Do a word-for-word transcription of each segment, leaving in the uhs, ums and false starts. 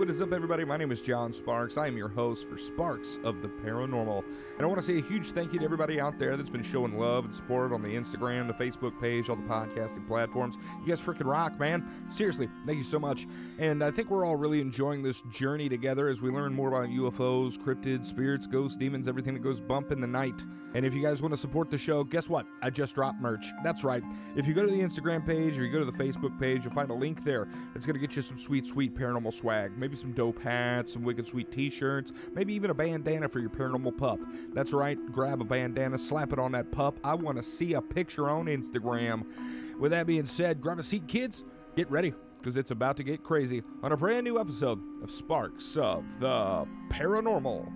is up, everybody? My name is John Sparks. I am your host for Sparks of the Paranormal. And I want to say a huge thank you to everybody out there that's been showing love and support on the Instagram, the Facebook page, all the podcasting platforms. You guys freaking rock, man. Seriously, thank you so much. And I think we're all really enjoying this journey together as we learn more about U F Os, cryptids, spirits, ghosts, demons, everything that goes bump in the night. And if you guys want to support the show, guess what? I just dropped merch. That's right. If you go to the Instagram page or you go to the Facebook page, you'll find a link there that's going to get you some sweet, sweet paranormal swag. Maybe some dope hats, some wicked sweet t-shirts, maybe even a bandana for your paranormal pup. That's right. Grab a bandana, slap it on that pup. I want to see a picture on Instagram. With that being said, grab a seat, kids. Get ready, because it's about to get crazy on a brand new episode of Sparks of the Paranormal.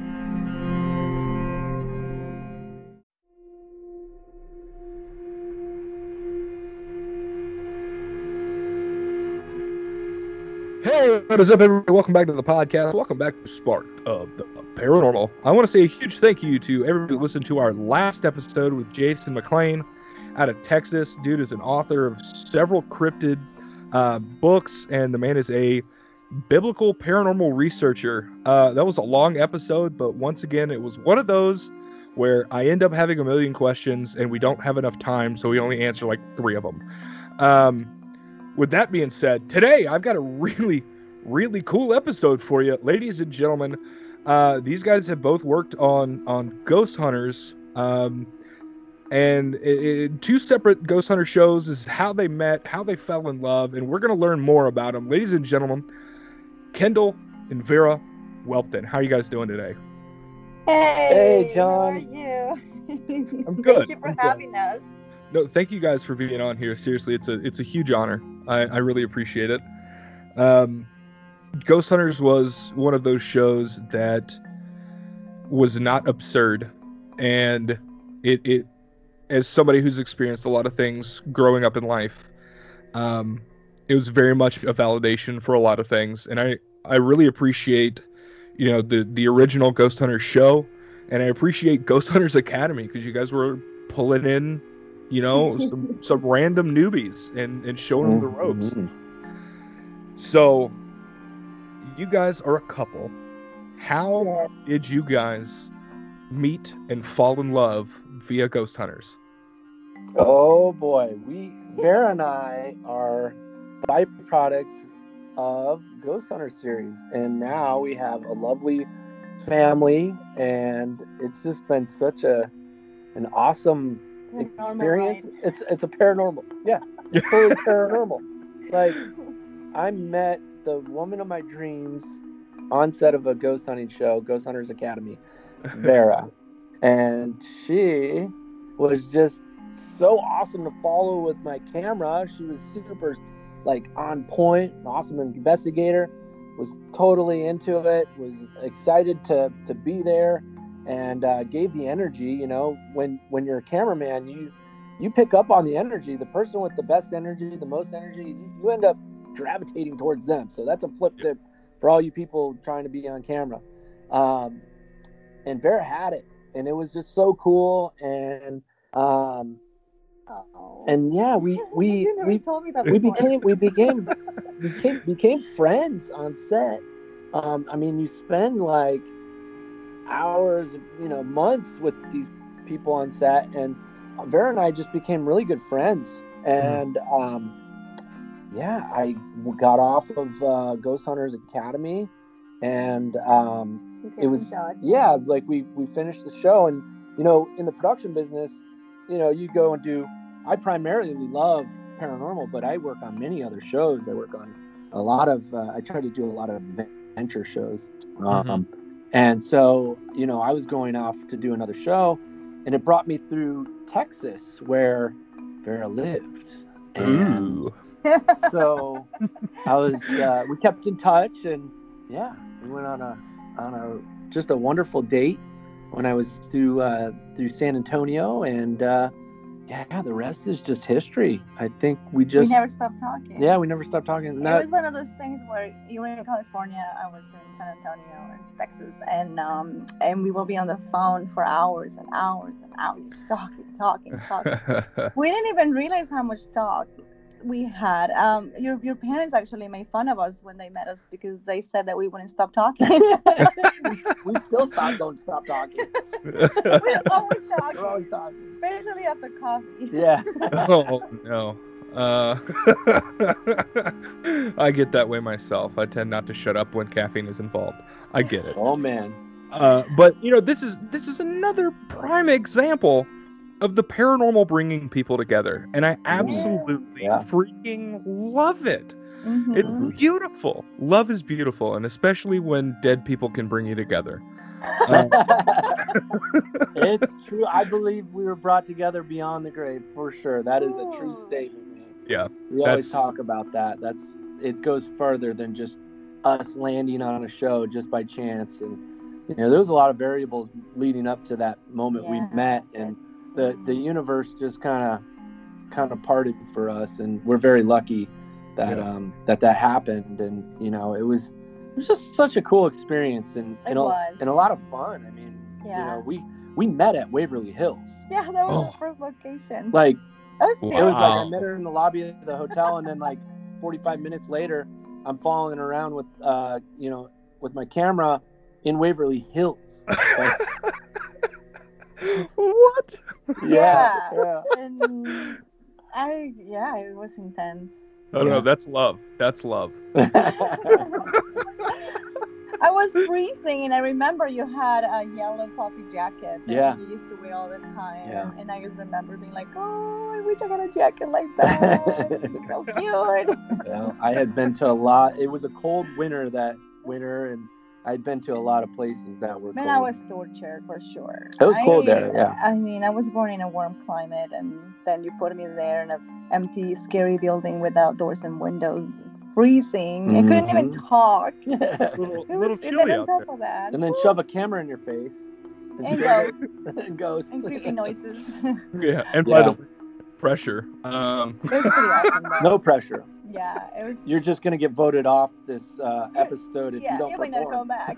Hey, what is up, everybody? Welcome back to the podcast. Welcome back to Spark of the Paranormal. I want to say a huge thank you to everybody who listened to our last episode with Jason McLean out of Texas. Dude is an author of several cryptid uh, books, and the man is a biblical paranormal researcher. Uh, that was a long episode, but once again, it was one of those where I end up having a million questions, and we don't have enough time, so we only answer like three of them. Um... With that being said, today I've got a really, really cool episode for you. Ladies and gentlemen, uh, these guys have both worked on, on Ghost Hunters, um, and it, it, two separate Ghost Hunter shows is how they met, how they fell in love, and we're going to learn more about them. Ladies and gentlemen, Kendall and Vera Welton. How are you guys doing today? Hey, Hey, John. How are you? I'm good. Thank you for I'm having us. No, thank you guys for being on here. Seriously, it's a it's a huge honor. I, I really appreciate it. Um, Ghost Hunters was one of those shows that was not absurd, and it it as somebody who's experienced a lot of things growing up in life, um, it was very much a validation for a lot of things, and I I really appreciate, you know, the the original Ghost Hunters show, and I appreciate Ghost Hunters Academy because you guys were pulling in, you know, some, some random newbies and, and showing them the ropes. Mm-hmm. So, you guys are a couple. How did you guys meet and fall in love via Ghost Hunters? Oh boy, we Vera and I are byproducts of Ghost Hunter series, and now we have a lovely family, and it's just been such a an awesome Paranormal experience. ride. It's it's a paranormal, yeah, it's totally paranormal. Like, I met the woman of my dreams on set of a ghost hunting show, Ghost Hunters Academy, Vera, and she was just so awesome to follow with my camera. She was super, like, on point, an awesome investigator. Was totally into it. Was excited to to be there. And uh, gave the energy. You know, when when you're a cameraman, you you pick up on the energy. The person with the best energy, the most energy, you, you end up gravitating towards them. So that's a flip tip for all you people trying to be on camera. Um, and Vera had it, and it was just so cool. And um, Oh. and yeah, we we you never we told me that we before. became we became became became friends on set. Um, I mean, you spend like hours, you know, months with these people on set, and Vera and I just became really good friends. And um, yeah, I got off of uh, Ghost Hunters Academy, and um, You it kept was in touch. yeah, like we we finished the show, and you know, in the production business, you know, you go and do. I primarily love paranormal, but I work on many other shows. I work on a lot of. Uh, I try to do a lot of adventure shows. Um, Mhm. And so, you know, I was going off to do another show, and it brought me through Texas, where Vera lived. And Ooh. so I was, uh, we kept in touch, and yeah, we went on a, on a, just a wonderful date when I was through, uh, through San Antonio, and, uh, yeah, the rest is just history. I think we we just, never stopped talking. yeah, we never stopped talking. It Not, was one of those things where you were in California, I was in San Antonio and Texas, and um, and we will be on the phone for hours and hours and hours, just talking, talking, talking. We didn't even realize how much talk we had. Um, your your parents actually made fun of us when they met us because they said that we wouldn't stop talking. we, we still stop, don't stop talking. We're always talking. We're always talking. Especially after coffee. Yeah. Oh no. Uh, I get that way myself. I tend not to shut up when caffeine is involved. I get it. Oh man. Uh, but you know, this is this is another prime example of the paranormal bringing people together, and I absolutely Yeah. freaking love it. Mhm. It's beautiful. Love is beautiful, and especially when dead people can bring you together. Um, It's true. I believe we were brought together beyond the grave for sure. That is a true Ooh. statement, man. yeah, We always That's- talk about that. That's it goes further than just us landing on a show just by chance. And you know, there was a lot of variables leading up to that moment we Yeah. met, and the the universe just kind of kind of parted for us, and we're very lucky that Yeah. um that that happened. And you know, it was it was just such a cool experience, and It and a, was. and a lot of fun. I mean, you Yeah. know, we we met at Waverly Hills. Yeah, that was Oh. our first location. Like That was Wow. it was like I beautiful. met her in the lobby of the hotel, and then like forty-five minutes later, I'm following around with uh you know with my camera in Waverly Hills. Like, what? yeah, yeah. And I, yeah, it was intense. I don't know. Yeah. That's love. That's love. I was freezing, and I remember you had a yellow puffy jacket that Yeah. you used to wear all the time. Yeah. And I just remember being like, oh, I wish I had a jacket like that. It's so cute. Well, I had been to a lot. It was a cold winter that winter, and I'd been to a lot of places that were Man, cold. I was tortured for sure. It was cold I- there, yeah. I mean, I was born in a warm climate, and then you put me there in an empty, scary building without doors and windows, freezing. I couldn't even Mhm. talk. Little, It little was, and chilly then on out top there. of that, And then shove a camera in your face. And shove it- and ghosts. and creepy noises. Yeah, and by Yeah. the way, pressure. Um, It was pretty awesome, though. No pressure. Yeah, it was. You're just gonna get voted off this uh, episode if yeah, you don't you might never perform. come back.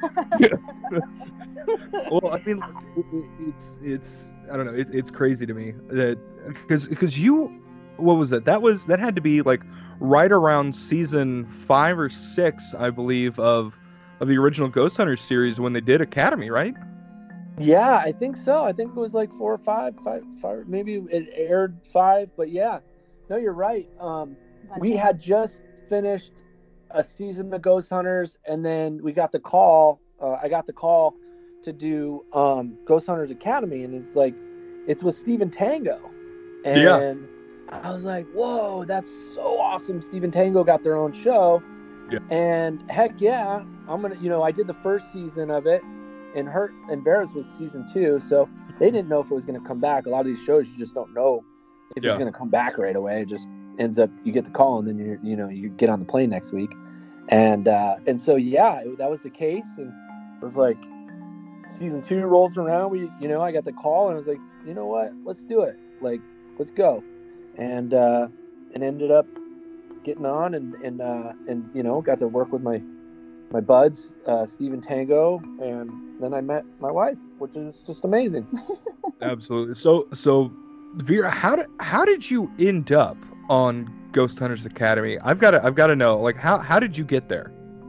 well, I mean, like, it, it, it's it's I don't know. It, it's crazy to me that because because you, what was that? That was that had to be like right around season five or six, I believe, of of the original Ghost Hunters series when they did Academy, right? Yeah, I think so. I think it was like four or five, five, five. Maybe it aired five, but yeah. No, you're right. Um, But we then- had just finished a season of Ghost Hunters, and then we got the call. Uh, I got the call to do um, Ghost Hunters Academy, and it's like it's with Stephen Tango, and Yeah. I was like, "Whoa, that's so awesome!" Stephen Tango got their own show, Yeah. and heck yeah, I'm gonna. You know, I did the first season of it, and Hurt and Bears was season two, so they didn't know if it was gonna come back. A lot of these shows, you just don't know if Yeah. it's gonna come back right away. It just ends up you get the call, and then you you know you get on the plane next week, and uh, and so yeah, it, that was the case, and it was like season two rolls around. We you know I got the call, and I was like, you know what, let's do it. Like let's go, and uh, and ended up getting on, and and uh, and you know got to work with my my buds, uh, Stephen Tango, and then I met my wife, which is just amazing. Absolutely. So so Vera, how did how did you end up on Ghost Hunters Academy? I've got to I've got to know, like, how how did you get there?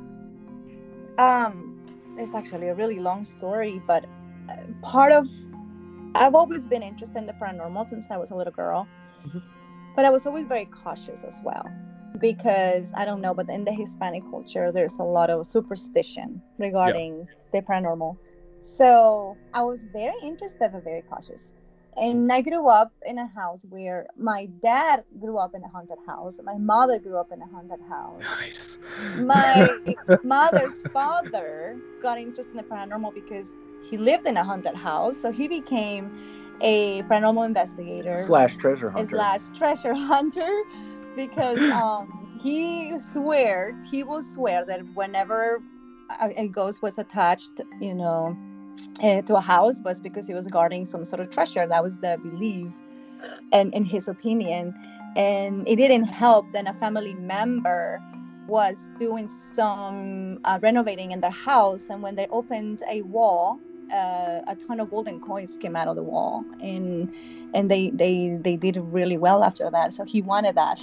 Um, it's actually a really long story, but uh, part of I've always been interested in the paranormal since I was a little girl, Mhm. but I was always very cautious as well because I don't know, but in the Hispanic culture, there's a lot of superstition regarding the paranormal. So I was very interested but very cautious. And I grew up in a house where my dad grew up in a haunted house. My mother grew up in a haunted house. Nice. My mother's father got interested in the paranormal because he lived in a haunted house. So he became a paranormal investigator Slash treasure hunter. slash treasure hunter because um, he swear he will swear that whenever a, a ghost was attached, you know, uh, to a house was because he was guarding some sort of treasure. That was the belief, and in his opinion, and it didn't help. Then a family member was doing some uh, renovating in their house, and when they opened a wall uh, a ton of golden coins came out of the wall, and and they they they did really well after that. So he wanted that.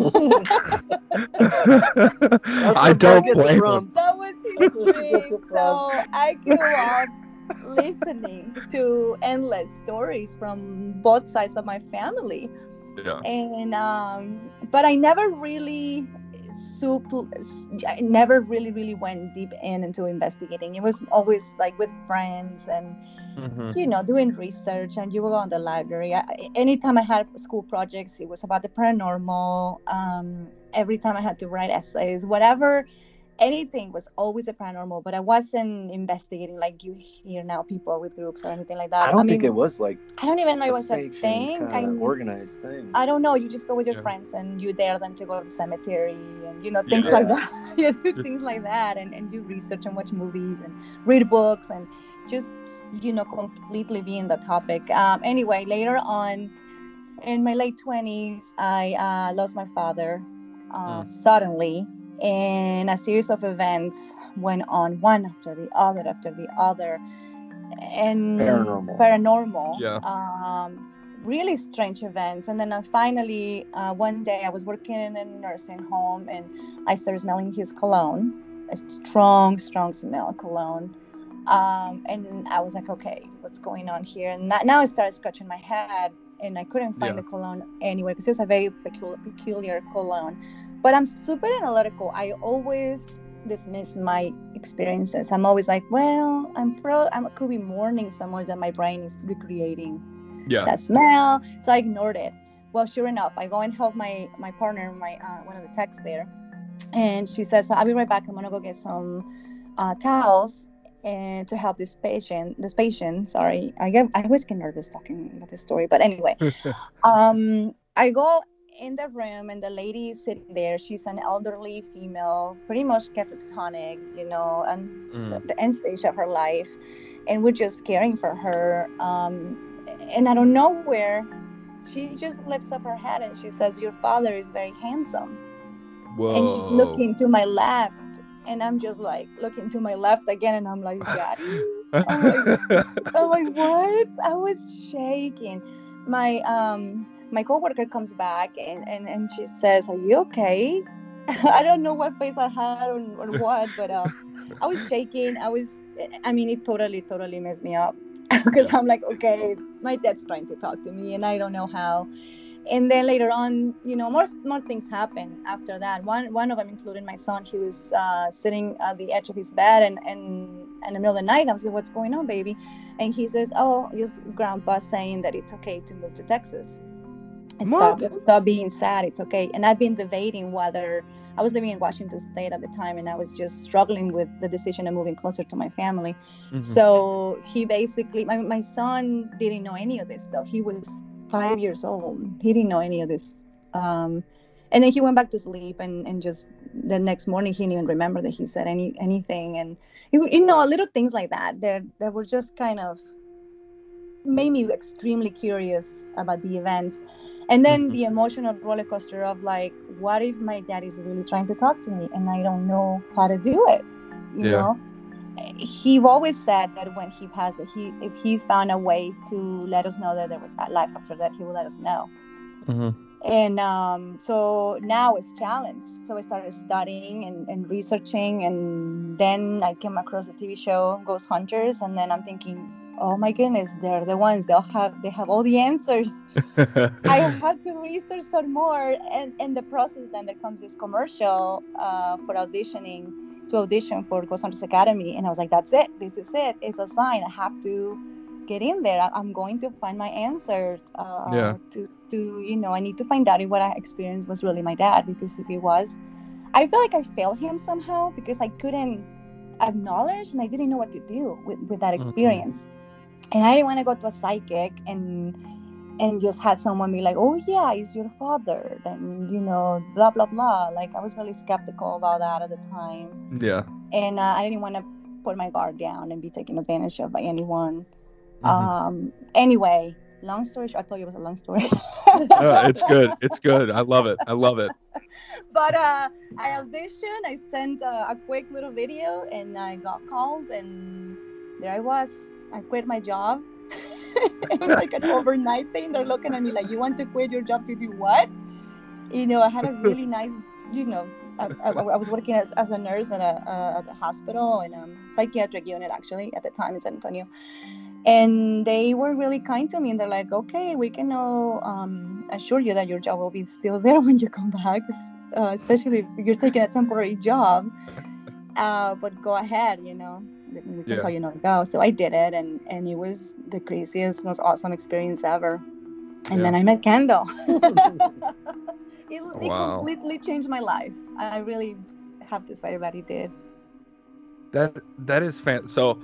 I don't blame him. That was his dream. So I grew up listening to endless stories from both sides of my family. Yeah. And um, but I never really super, I never really really went deep in into investigating. It was always like with friends and Mm-hmm. you know doing research, and you will go on the library. I, anytime I had school projects, it was about the paranormal. Um, every time I had to write essays, whatever, anything was always a paranormal, but I wasn't investigating like you hear now people with groups or anything like that. I don't I think mean, it was like I don't even know it a was a sanctioned thing. I kind of organized thing. I don't know. You just go with your Yeah. friends and you dare them to go to the cemetery and you know things Yeah. like that. You do things like that and, and do research and watch movies and read books and just you know completely be in the topic. Um, anyway, later on in my late twenties, I uh, lost my father uh, Mm. suddenly, and a series of events went on one after the other after the other, and Paranormal. paranormal, Yeah. um, really strange events. And then I finally, uh, one day, I was working in a nursing home, and I started smelling his cologne, a strong, strong smell cologne. Um, and I was like, okay, what's going on here? And that, now I started scratching my head, and I couldn't find Yeah. the cologne anywhere because it was a very peculiar, peculiar cologne. But I'm super analytical. I always dismiss my experiences. I'm always like, well, I'm pro. I could be mourning somewhere that my brain is recreating Yeah. that smell. So I ignored it. Well, sure enough, I go and help my my partner, my uh, one of the techs there, and she says, "I'll be right back. I'm gonna go get some uh, towels." And to help this patient, this patient, sorry, I get, I always get nervous talking about this story, but anyway, um, I go in the room and the lady is sitting there. She's an elderly female, pretty much catatonic, you know, and Mm. the, the end stage of her life, and we're just caring for her. Um, and out of nowhere, she just lifts up her head and she says, "Your father is very handsome." Whoa. And she's looking to my left, and I'm just like looking to my left again, and I'm like, "Daddy." I'm like, I'm like, what? I was shaking. My um my coworker comes back and, and, and she says, "Are you okay?" I don't know what face I had or, or what, but uh, I was shaking. I was, I mean, it totally, totally messed me up because Yeah. I'm like, okay, my dad's trying to talk to me and I don't know how. And then later on, you know, more more things happen after that. One one of them, including my son, he was uh, sitting at the edge of his bed, and, and in the middle of the night, I was like, "What's going on, baby?" And he says, "Oh, just grandpa saying that it's okay to move to Texas and stop What? stop being sad. It's okay." And I've been debating whether I was living in Washington State at the time, and I was just struggling with the decision of moving closer to my family. Mhm. So he basically, my my son didn't know any of this though. He was five years old. He didn't know any of this. Um, and then he went back to sleep, and, and just the next morning he didn't even remember that he said any anything. And you, you know, little things like that that that were just kind of made me extremely curious about the events. And then Mhm. the emotional roller coaster of like, what if my dad is really trying to talk to me and I don't know how to do it? You Yeah. know, he always said that when he passed, he if he found a way to let us know that there was life after that, he would let us know. Mhm. And um, so now it's challenged. So I started studying and, and researching, and then I came across the T V show Ghost Hunters, and then I'm thinking, oh my goodness, they're the ones. They'll have they have all the answers. I have to research some more, and in the process, then there comes this commercial uh, for auditioning to audition for Ghost Hunters Academy, and I was like, that's it. This is it. It's a sign. I have to get in there. I- I'm going to find my answers. Uh, Yeah. To to you know, I need to find out if what I experienced was really my dad, because if it was, I feel like I failed him somehow because I couldn't acknowledge and I didn't know what to do with with that Mhm. experience, and I didn't want to go to a psychic and and just had someone be like, oh yeah, it's your father, and you know, blah blah blah. Like I was really skeptical about that at the time, Yeah. and uh, I didn't want to put my guard down and be taken advantage of by anyone. Mhm. Um anyway, long story short, I told you it was a long story. No, it's good. It's good. I love it. I love it. But uh I auditioned, I sent uh, a quick little video, and I got called, and there I was. I quit my job. It was like an overnight thing. They're looking at me like, you want to quit your job to do what? You know, I had a really nice, you know, I, I, I was working as, as a nurse at a, uh, at a hospital in a psychiatric unit, actually, at the time in San Antonio. And they were really kind to me. And they're like, okay, we can now um, assure you that your job will be still there when you come back, uh, especially if you're taking a temporary job. Uh, but go ahead, you know, we can Yeah. tell you not to go. So I did it, and, and it was the craziest, most awesome experience ever. And Yeah. then I met Kendall. It, Oh, it wow. completely changed my life. I really have to say that it did. That that is fan. So,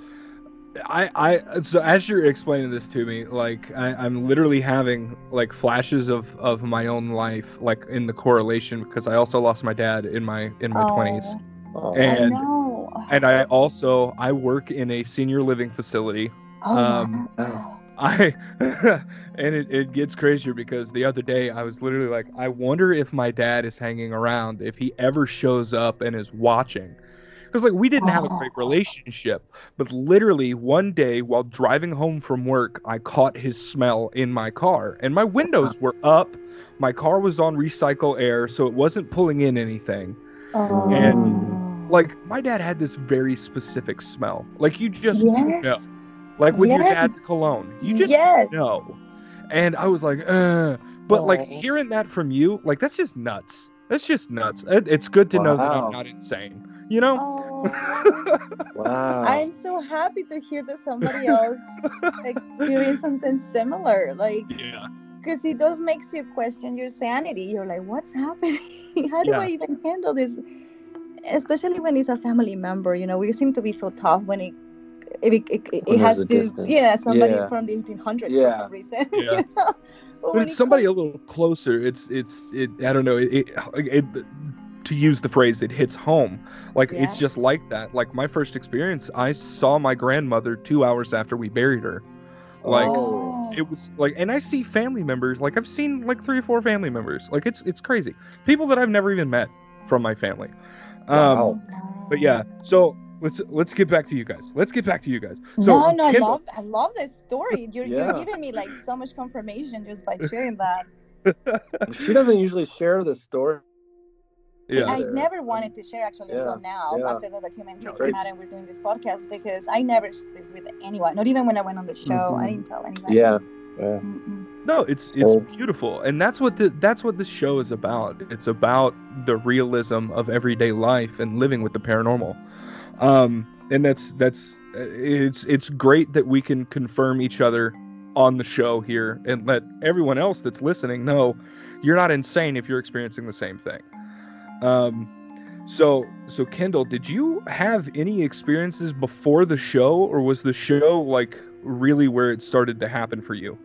I I so as you're explaining this to me, like I, I'm literally having like flashes of of my own life, like in the correlation, because I also lost my dad in my in my twenties, Oh, I and know. and I also I work in a senior living facility. Oh, um, wow. I and it, it gets crazier because the other day I was literally like, I wonder if my dad is hanging around, if he ever shows up and is watching. Because like we didn't have a great relationship, but literally one day while driving home from work, I caught his smell in my car, and my windows were up. My car was on recycle air, so it wasn't pulling in anything. Oh. And like my dad had this very specific smell, like you just Yes. know. Like with your Yes. dad's cologne. You just Yes. know. And I was like, uh. But like Oh. hearing that from you, like that's just nuts. That's just nuts. It, it's good to know that Wow. I'm not insane. You know? Oh, Wow. I'm so happy to hear that somebody else experienced something similar. Like, Yeah. because it does makes you question your sanity. You're like, what's happening? How do Yeah. I even handle this? Especially when it's a family member. You know, we seem to be so tough when it it, it, it, it When has there's to, a distance. yeah, somebody Yeah. from the eighteen hundreds Yeah. for some reason. Yeah. You know? But But when it's it somebody comes- a little closer. It's it's it. I don't know. It, it, it to use the phrase, it hits home. Like it's Yeah. just like that. Like my first experience, I saw my grandmother two hours after we buried her. Like Oh. it was like, and I see family members. Like I've seen like three or four family members. Like it's it's crazy. People that I've never even met from my family. Um, Wow. But yeah. So let's let's get back to you guys. Let's get back to you guys. So no, no, I Kendall- love, I love this story. You're, Yeah. you're giving me like so much confirmation just by sharing that. She doesn't usually share the story. Yeah. I there. never wanted to share actually Yeah, until now, yeah. after the documentary No, came it's- out and we're doing this podcast, because I never shared this with anyone. Not even when I went on the show, Mhm. I didn't tell anybody. Yeah. Yeah. Mm-mm. No, it's Oh. it's beautiful, and that's what the that's what this show is about. It's about the realism of everyday life and living with the paranormal. Um, and that's that's it's it's great that we can confirm each other on the show here and let everyone else that's listening know you're not insane if you're experiencing the same thing. Um, so so Kendall, did you have any experiences before the show, or was the show like really where it started to happen for you?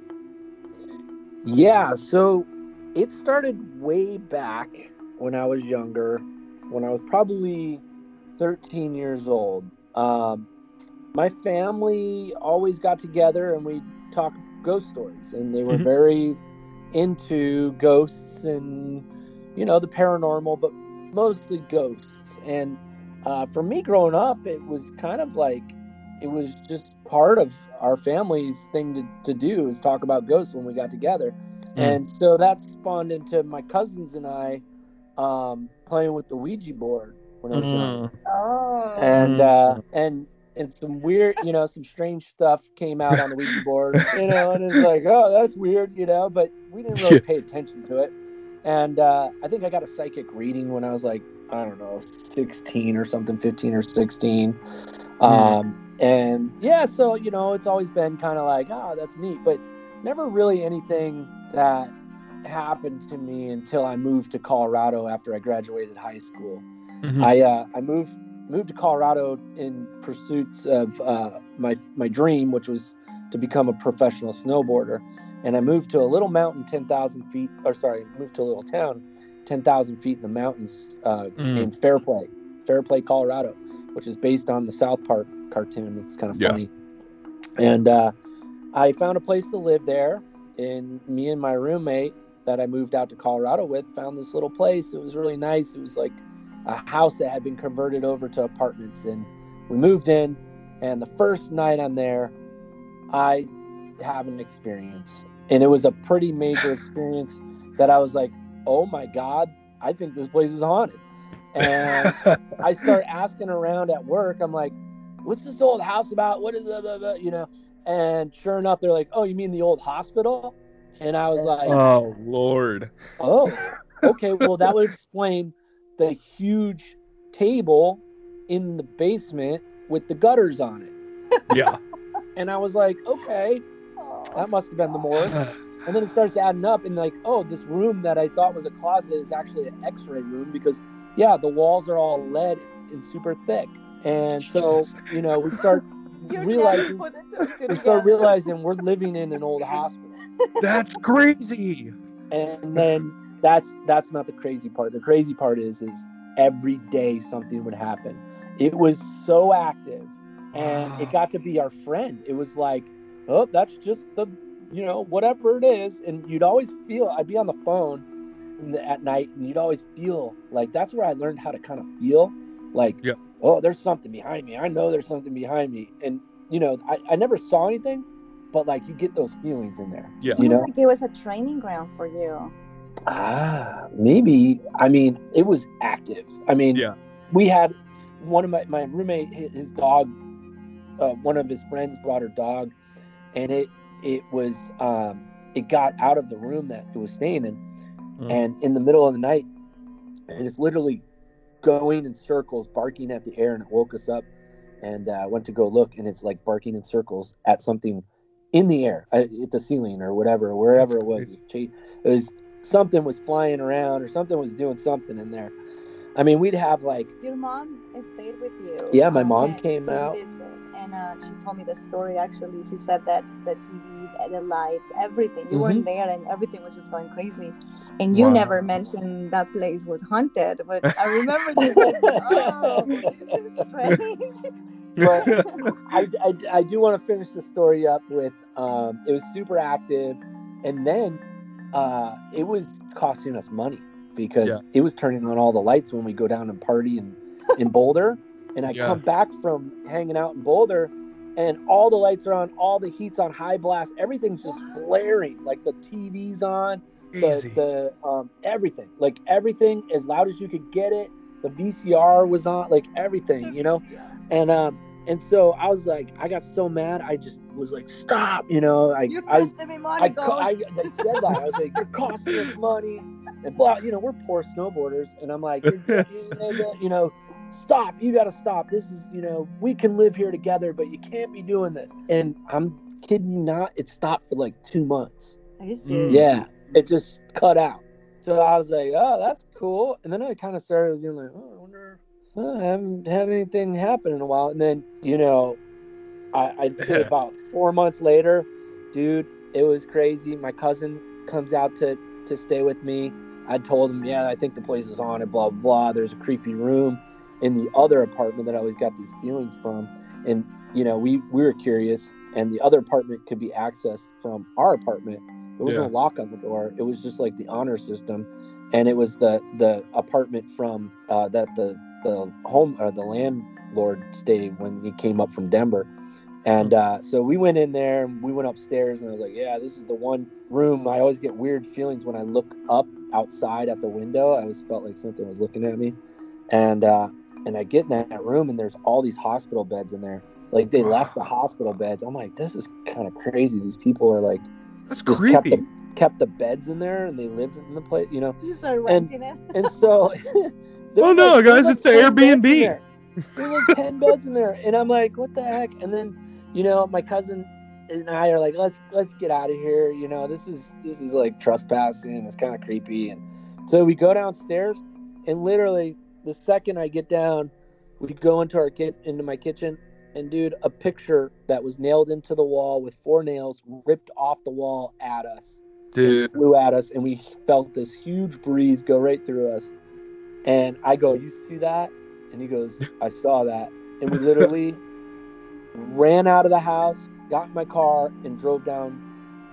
Yeah, so it started way back when I was younger, when I was probably thirteen years old. Um, my family always got together and we talked ghost stories, and they were Mhm. very into ghosts and, you know, the paranormal, but mostly ghosts. And uh, for me growing up, it was kind of like, it was just part of our family's thing to, to do is talk about ghosts when we got together. Mm. And so that spawned into my cousins and I um, playing with the Ouija board when I was young. Oh. And, Mm. uh, and, and some weird, you know, some strange stuff came out on the Ouija board, you know, and it's like, oh, that's weird, you know, but we didn't really Yeah. pay attention to it. And uh, I think I got a psychic reading when I was like, I don't know, sixteen or something, fifteen or sixteen. Um, and yeah, so, you know, it's always been kind of like, oh, that's neat, but never really anything that happened to me until I moved to Colorado after I graduated high school. Mhm. I uh, I moved moved to Colorado in pursuits of uh, my my dream, which was to become a professional snowboarder. And I moved to a little mountain, ten thousand feet, or sorry, moved to a little town, ten thousand feet in the mountains, uh, Mm. in Fairplay, Fairplay, Colorado, which is based on the South Park cartoon. It's kind of Yeah. funny. And uh, I found a place to live there, and me and my roommate that I moved out to Colorado with found this little place. It was really nice. It was like a house that had been converted over to apartments, and we moved in. And the first night I'm there, I have an experience, and it was a pretty major experience that I was like, oh my God, I think this place is haunted. And I start asking around at work. I'm like, what's this old house about? What is it? You know? And sure enough, they're like, oh, you mean the old hospital? And I was like, oh, Lord. Oh, okay. Well, that would explain the huge table in the basement with the gutters on it. Yeah. And I was like, okay, that must have been the morgue. And then it starts adding up, and like, oh, this room that I thought was a closet is actually an x-ray room because, yeah, the walls are all lead and super thick. And so, you know, we start You realizing never put the two and two we start together. realizing we're living in an old hospital. That's crazy. And then that's that's not the crazy part. The crazy part is is every day something would happen. It was so active, and Wow. it got to be our friend. It was like, oh, that's just the, you know, whatever it is. And you'd always feel, I'd be on the phone in the, at night, and you'd always feel like, that's where I learned how to kind of feel like, yeah. oh, there's something behind me. I know there's something behind me. And, you know, I, I never saw anything, but like you get those feelings in there. Yeah. You know, like it was a training ground for you. Ah, maybe. I mean, it was active. I mean, yeah. we had one of my, my roommate, his dog, uh, one of his friends brought her dog, and it it was um it got out of the room that it was staying in, mm. and in the middle of the night, it is literally going in circles, barking at the air, and it woke us up, and uh, went to go look, and it's like barking in circles at something in the air, at the ceiling or whatever, wherever That's it was. Crazy. It was something was flying around or something was doing something in there. I mean, we'd have like... Your mom stayed with you. Yeah, my um, mom came out. Visit, and uh, she told me the story, actually. She said that the T V, the lights, everything. You mm-hmm. weren't there, and everything was just going crazy. And you wow. never mentioned that place was haunted. But I remember she said, oh, this is strange. But I, I, I do want to finish the story up with, um, it was super active. And then uh, it was costing us money. Because yeah. it was turning on all the lights when we go down and party in, in Boulder. And I yeah. come back from hanging out in Boulder, and all the lights are on, all the heat's on high blast. Everything's just blaring. Like the T V's on, the, the um, everything. Like everything as loud as you could get it. The V C R was on, like everything, you know? And um, and so I was like, I got so mad. I just was like, stop, you know? I, You're I, was, me money, I, I, I said that. I was like, you're costing us money. And blah, you know, we're poor snowboarders, and I'm like, you're, you know, stop, you got to stop. This is, you know, we can live here together, but you can't be doing this. And I'm kidding you not, it stopped for like two months. Are you serious? Yeah, it just cut out. So I was like, oh, that's cool. And then I kind of started being like, oh, I wonder, oh, I haven't had anything happen in a while. And then, you know, I, I'd say about four months later, dude, it was crazy. My cousin comes out to, to stay with me. I told him, yeah, I think the place is haunted, blah, blah, blah. There's a creepy room in the other apartment that I always got these feelings from. And, you know, we, we were curious, and the other apartment could be accessed from our apartment. There was yeah. no lock on the door. It was just like the honor system. And it was the, the apartment from uh, that the, the home or the landlord stayed when he came up from Denver. And uh, so we went in there, and we went upstairs, and I was like, yeah, this is the one room. I always get weird feelings when I look up outside at the window. I always felt like something was looking at me. And uh, and I get in that room, and there's all these hospital beds in there. Like, they left the hospital beds. I'm like, this is kind of crazy. These people are like, that's just creepy. Kept the, kept the beds in there, and they live in the place, you know. You started renting and, it. And so... oh, no, like, guys, like it's an Airbnb. There's like ten beds in there. And I'm like, what the heck? And then, you know, my cousin and I are like, let's let's get out of here. You know, this is this is like trespassing. It's kind of creepy. And so we go downstairs, and literally the second I get down, we go into our kit into my kitchen, and dude, a picture that was nailed into the wall with four nails ripped off the wall at us. Dude, flew at us, and we felt this huge breeze go right through us. And I go, you see that? And he goes, I saw that. And we literally ran out of the house, got in my car, and drove down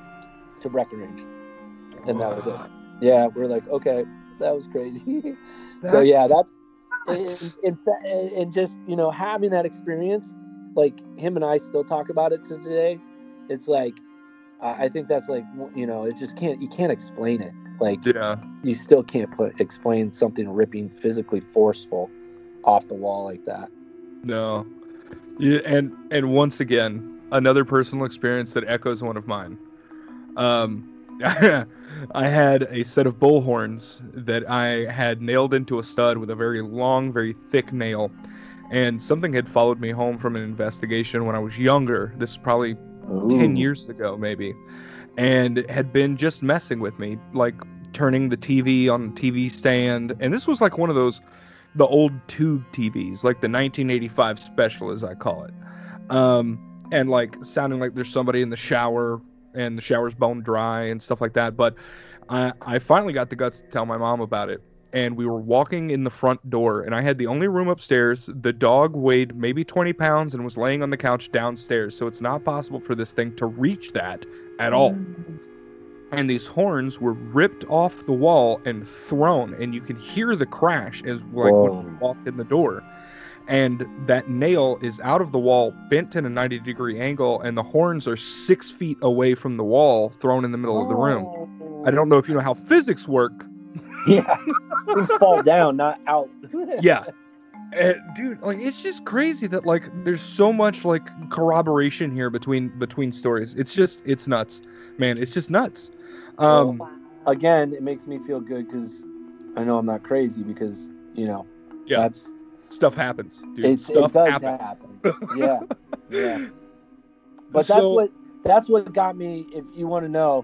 to Breckenridge. And that was it. Yeah, we're like, okay, that was crazy. So yeah, that's, and, and, and just, you know, having that experience, like him and I still talk about it to today. it's like uh, I think that's like you know it just can't you can't explain it. Like Yeah. you still can't put explain something ripping physically forceful off the wall like that. No. Yeah, and and once again, another personal experience that echoes one of mine. Um, I had a set of bullhorns that I had nailed into a stud with a very long, very thick nail, and something had followed me home from an investigation when I was younger. This is probably ten Ooh. years ago, maybe, and had been just messing with me, like turning the T V on the T V stand, and this was like one of those, the old tube T Vs, like the nineteen eighty-five special, as I call it. Um, and like sounding like there's somebody in the shower and the shower's bone dry and stuff like that. But I, I finally got the guts to tell my mom about it. And we were walking in the front door, and I had the only room upstairs. The dog weighed maybe twenty pounds and was laying on the couch downstairs, so it's not possible for this thing to reach that at all. Mm. And these horns were ripped off the wall and thrown, and you could hear the crash as like Whoa. when we walked in the door. And that nail is out of the wall, bent in a ninety degree angle, and the horns are six feet away from the wall, thrown in the middle of the room. Oh. I don't know if you know how physics work. Yeah, things fall down, not out. Yeah. And, dude, like it's just crazy that like there's so much like corroboration here between between stories. It's just it's nuts, man. It's just nuts. Um, Wow. Again, it makes me feel good because I know I'm not crazy because you know yeah, that's stuff happens, dude. it's, stuff it does happens. happen. Yeah, yeah. But that's So- what that's what got me. If you want to know,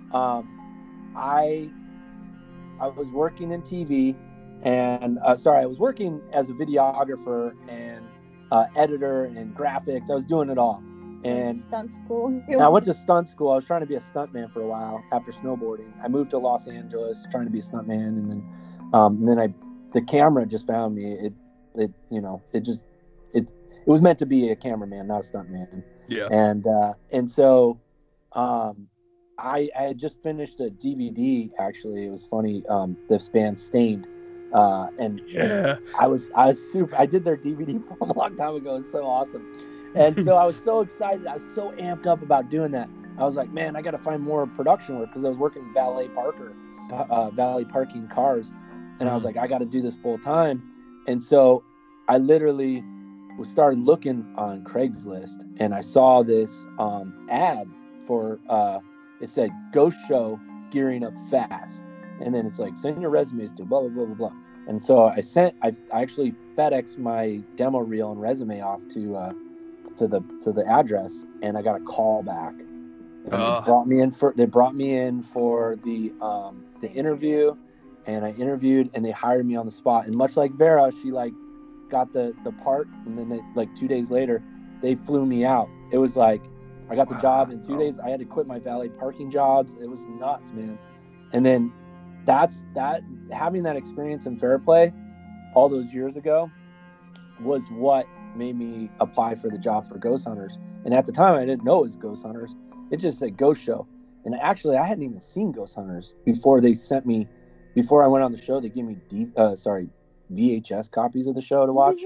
um, I I was working in T V, and uh, sorry, I was working as a videographer and uh, editor and graphics. I was doing it all, and Stunt school. I went to stunt school. I was trying to be a stuntman for a while after snowboarding. I moved to Los Angeles trying to be a stuntman, and then um, and then I the camera just found me. It it you know it just it it was meant to be a cameraman, not a stuntman. Yeah. And uh, and so um, I I had just finished a D V D. Actually, it was funny. Um, this band Stained, uh, and, Yeah. and I was I was super. I did their D V D from a long time ago. It's so awesome. And so I was so excited. I was so amped up about doing that. I was like, man, I got to find more production work because I was working valet parker, uh, valet parking cars, and I was like, I got to do this full time. And so I literally was started looking on Craigslist, and I saw this um, ad for uh, it said Ghost Show gearing up fast, and then it's like send your resumes to blah blah blah blah blah. And so I sent I, I actually FedExed my demo reel and resume off to uh, to the to the address, and I got a call back. And Uh. they brought me in for they brought me in for the um, the interview, and I interviewed, and they hired me on the spot. And much like Vera, she like got the the part, and then they, like two days later, they flew me out. It was like I got the job in two days. I had to quit my valet parking jobs. It was nuts, man. And then that's that having that experience in Fairplay all those years ago was what made me apply for the job for Ghost Hunters. And at the time, I didn't know it was Ghost Hunters. It just said Ghost Show. And actually, I hadn't even seen Ghost Hunters before they sent me. Before I went on the show, they gave me D, uh, sorry V H S copies of the show to watch.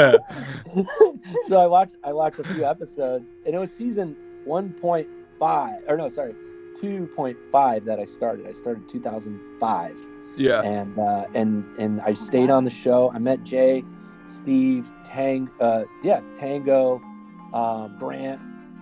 So I watched I watched a few episodes, and it was season one point five, or no, sorry, two point five that I started. I started two thousand five. Yeah. And uh, and and I stayed on the show. I met Jay, Steve, Tang, uh, yeah, Tango, um, Grant,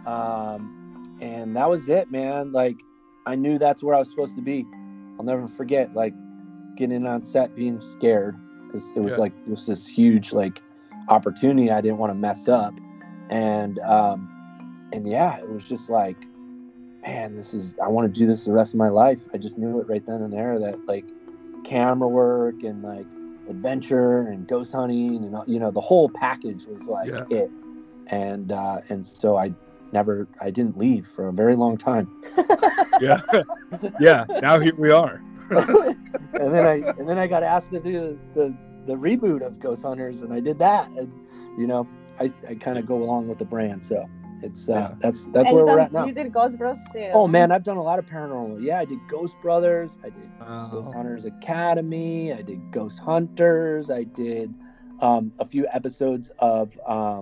um, and that was it, man. Like I knew that's where I was supposed to be. I'll never forget, like getting on set, being scared because it was Yeah. like it was this huge like opportunity I didn't want to mess up, and um, and yeah, it was just like, man, this is I want to do this the rest of my life. I just knew it right then and there that like camera work and like adventure and ghost hunting and you know the whole package was like Yeah. it, and uh, and so I never I didn't leave for a very long time. Yeah. Yeah. Now here we are. and then I and then I got asked to do the, the the reboot of Ghost Hunters, and I did that. And you know, I I kind of go along with the brand, so it's uh, Yeah. that's that's And where you we're done- at now. You did Ghost Bros too. Oh man, I've done a lot of paranormal. Yeah, I did Ghost Brothers. I did Ghost Oh. Hunters Academy. I did Ghost Hunters. I did um, a few episodes of um,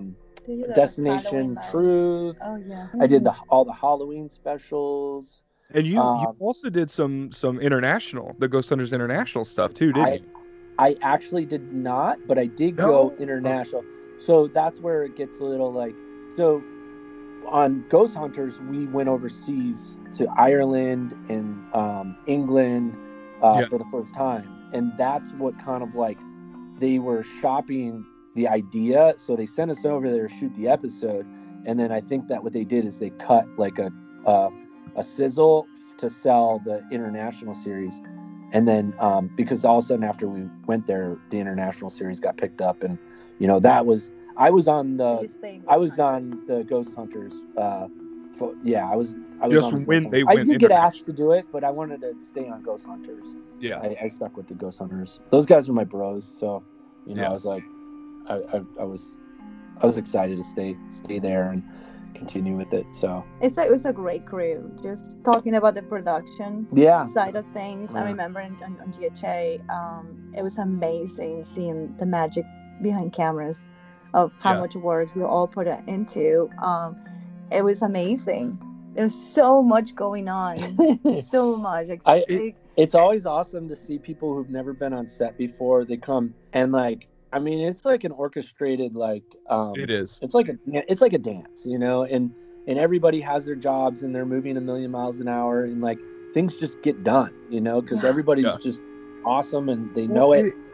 They did a Destination Halloween night. Truth. Oh yeah. I did the all the Halloween specials. And you you Um, also did some some international, the Ghost Hunters international stuff too, didn't I you? I actually did not, but I did No? go international. So that's where it gets a little like so on Ghost Hunters we went overseas to Ireland and um, England uh, Yeah. for the first time, and that's what kind of like they were shopping the idea. So they sent us over there to shoot the episode, and then I think that what they did is they cut like a a, a sizzle to sell the international series. And then um, because all of a sudden after we went there, the international series got picked up, and you know that was I was on the You stay in I Ghost was Hunters. on the Ghost Hunters. Uh, for, yeah, I was I was Just on the Ghost when Hunters. they I went did get asked international. to do it, but I wanted to stay on Ghost Hunters. Yeah. I, I stuck with the Ghost Hunters. Those guys were my bros, so you know Yeah. I was like, I, I, I was I was excited to stay stay there and continue with it. So It's a, it was a great crew. Just talking about the production yeah, side of things. I Yeah. remember in, on, on G H A, um, it was amazing seeing the magic behind cameras of how Yeah. much work we all put it into. Um, it was amazing. There's so much going on. So much. Like, I- like, it's always awesome to see people who've never been on set before. They come and like I mean it's like an orchestrated like um, It is. it's like a it's like a dance, you know, and and everybody has their jobs and they're moving a million miles an hour and like things just get done, you know, because Yeah. everybody's Yeah. just awesome and they Well, know it. it-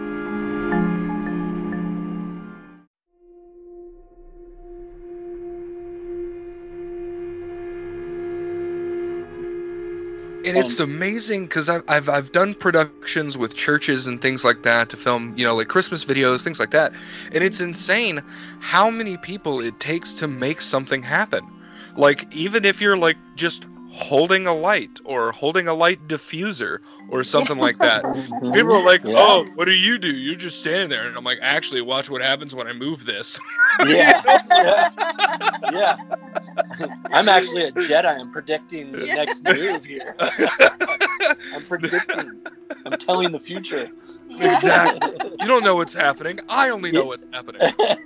And it's amazing because I've, I've I've done productions with churches and things like that to film, you know, like Christmas videos, things like that. And it's insane how many people it takes to make something happen. Like, even if you're like just holding a light or holding a light diffuser or something like that. Mhm. People are like, Yeah. oh, what do you do? You're just standing there. And I'm like, actually, watch what happens when I move this. Yeah. yeah. Yeah. I'm actually a Jedi. I'm predicting the next move here. I'm predicting. I'm telling the future. Exactly. You don't know what's happening. I only know what's happening.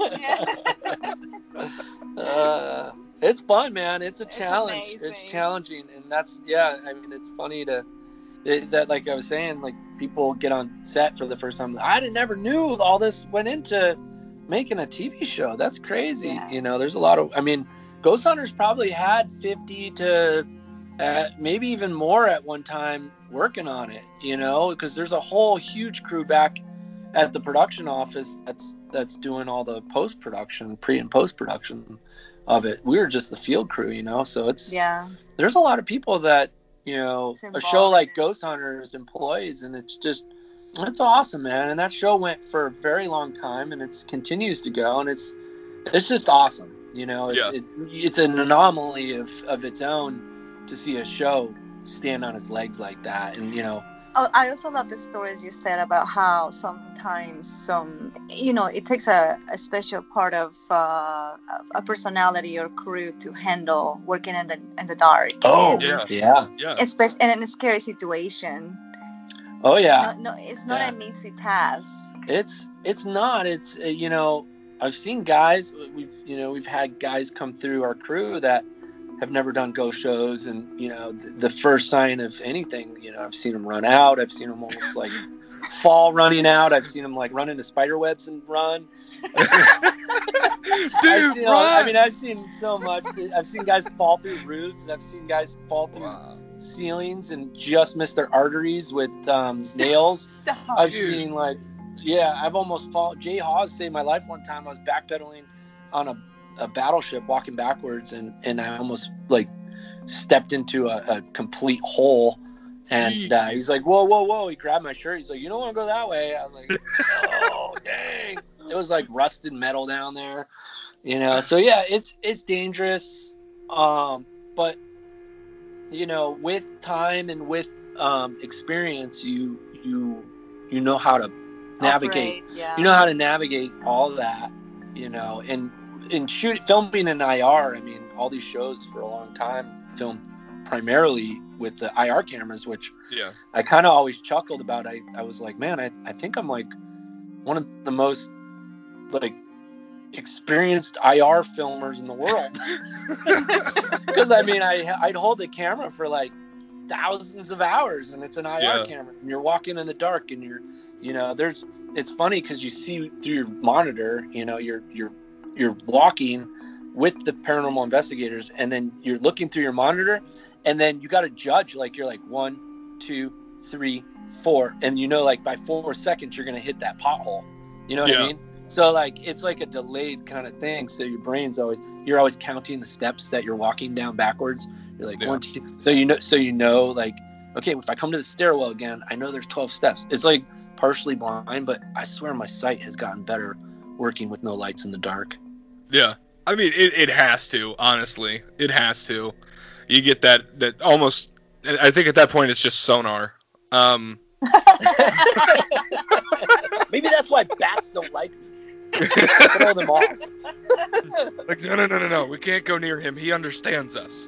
uh, it's fun, man. It's a It's challenge. It's amazing. challenging, and that's yeah. I mean, it's funny to it, that, like I was saying, like people get on set for the first time. I didn't never knew all this went into making a T V show. That's crazy. Yeah. You know, there's a lot of. I mean, Ghost Hunters probably had fifty to uh, maybe even more at one time working on it. You know, because there's a whole huge crew back at the production office that's that's doing all the post production, pre and post production of it. We were just the field crew, you know. So it's yeah. there's a lot of people that you know It's a involved show in like it. Ghost Hunters employs, and it's just it's awesome, man. And that show went for a very long time, and it continues to go, and it's it's just awesome, you know. It's Yeah. it, it's an anomaly of of its own to see a show stand on its legs like that, and you know. Oh, I also love the stories you said about how sometimes some, you know, it takes a, a special part of uh, a personality or crew to handle working in the in the dark. Oh and Yeah. yeah, Yeah. especially in a scary situation. oh yeah. No, no, it's not Yeah. an easy task. It's it's not. It's uh, you know I've seen guys. We've you know we've had guys come through our crew that have never done ghost shows, and you know the, the first sign of anything, you know I've seen them run out. I've seen them almost like fall running out. I've seen them like run into spider webs and run. I've Dude, seen all- I run! mean I've seen so much. I've seen guys fall through roofs. I've seen guys fall through Wow. ceilings and just miss their arteries with um, nails. Stop. I've Dude. seen like, yeah, I've almost fallen. Jay Hawes saved my life one time. I was backpedaling on a, a battleship, walking backwards, and, and I almost like stepped into a, a complete hole. And uh, he's like, whoa, whoa, whoa. He grabbed my shirt. He's like, you don't want to go that way. I was like, oh, dang. It was like rusted metal down there, you know? So yeah, it's, it's dangerous. Um, but you know, with time and with um, experience, you, you, you know how to navigate. Operate, yeah. You know how to navigate all that, you know, and and shoot filming in I R. I mean, all these shows for a long time filmed primarily with the I R cameras, which Yeah. I kind of always chuckled about. I, I was like, man, I, I think I'm like one of the most like experienced I R filmers in the world. Because I mean, I I'd hold the camera for like thousands of hours, and it's an I R Yeah. camera, and you're walking in the dark, and you're, you know, there's. It's funny because you see through your monitor, you know, you're you're you're walking with the paranormal investigators, and then you're looking through your monitor, and then you got to judge, like you're like one, two, three, four, and you know, like by four seconds you're gonna hit that pothole. You know what Yeah. I mean? So like it's like a delayed kind of thing. So your brain's always you're always counting the steps that you're walking down backwards. You're like Yeah. one, two. So you know, so you know, like okay, if I come to the stairwell again, I know there's twelve steps. It's like partially blind, but I swear my sight has gotten better working with no lights in the dark. Yeah. I mean, it, it has to, honestly. It has to. You get that, that almost, I think at that point it's just sonar. Um, Maybe that's why bats don't like me. Throw them off. like, no, no, no, no, no. We can't go near him. He understands us.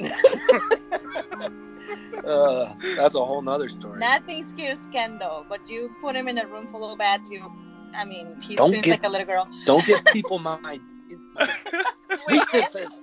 Uh, that's a whole nother story. Nothing scares Ken though, but you put him in a room full of bats, you, I mean, he Don't screams get- like a little girl. Don't give people my, my weaknesses.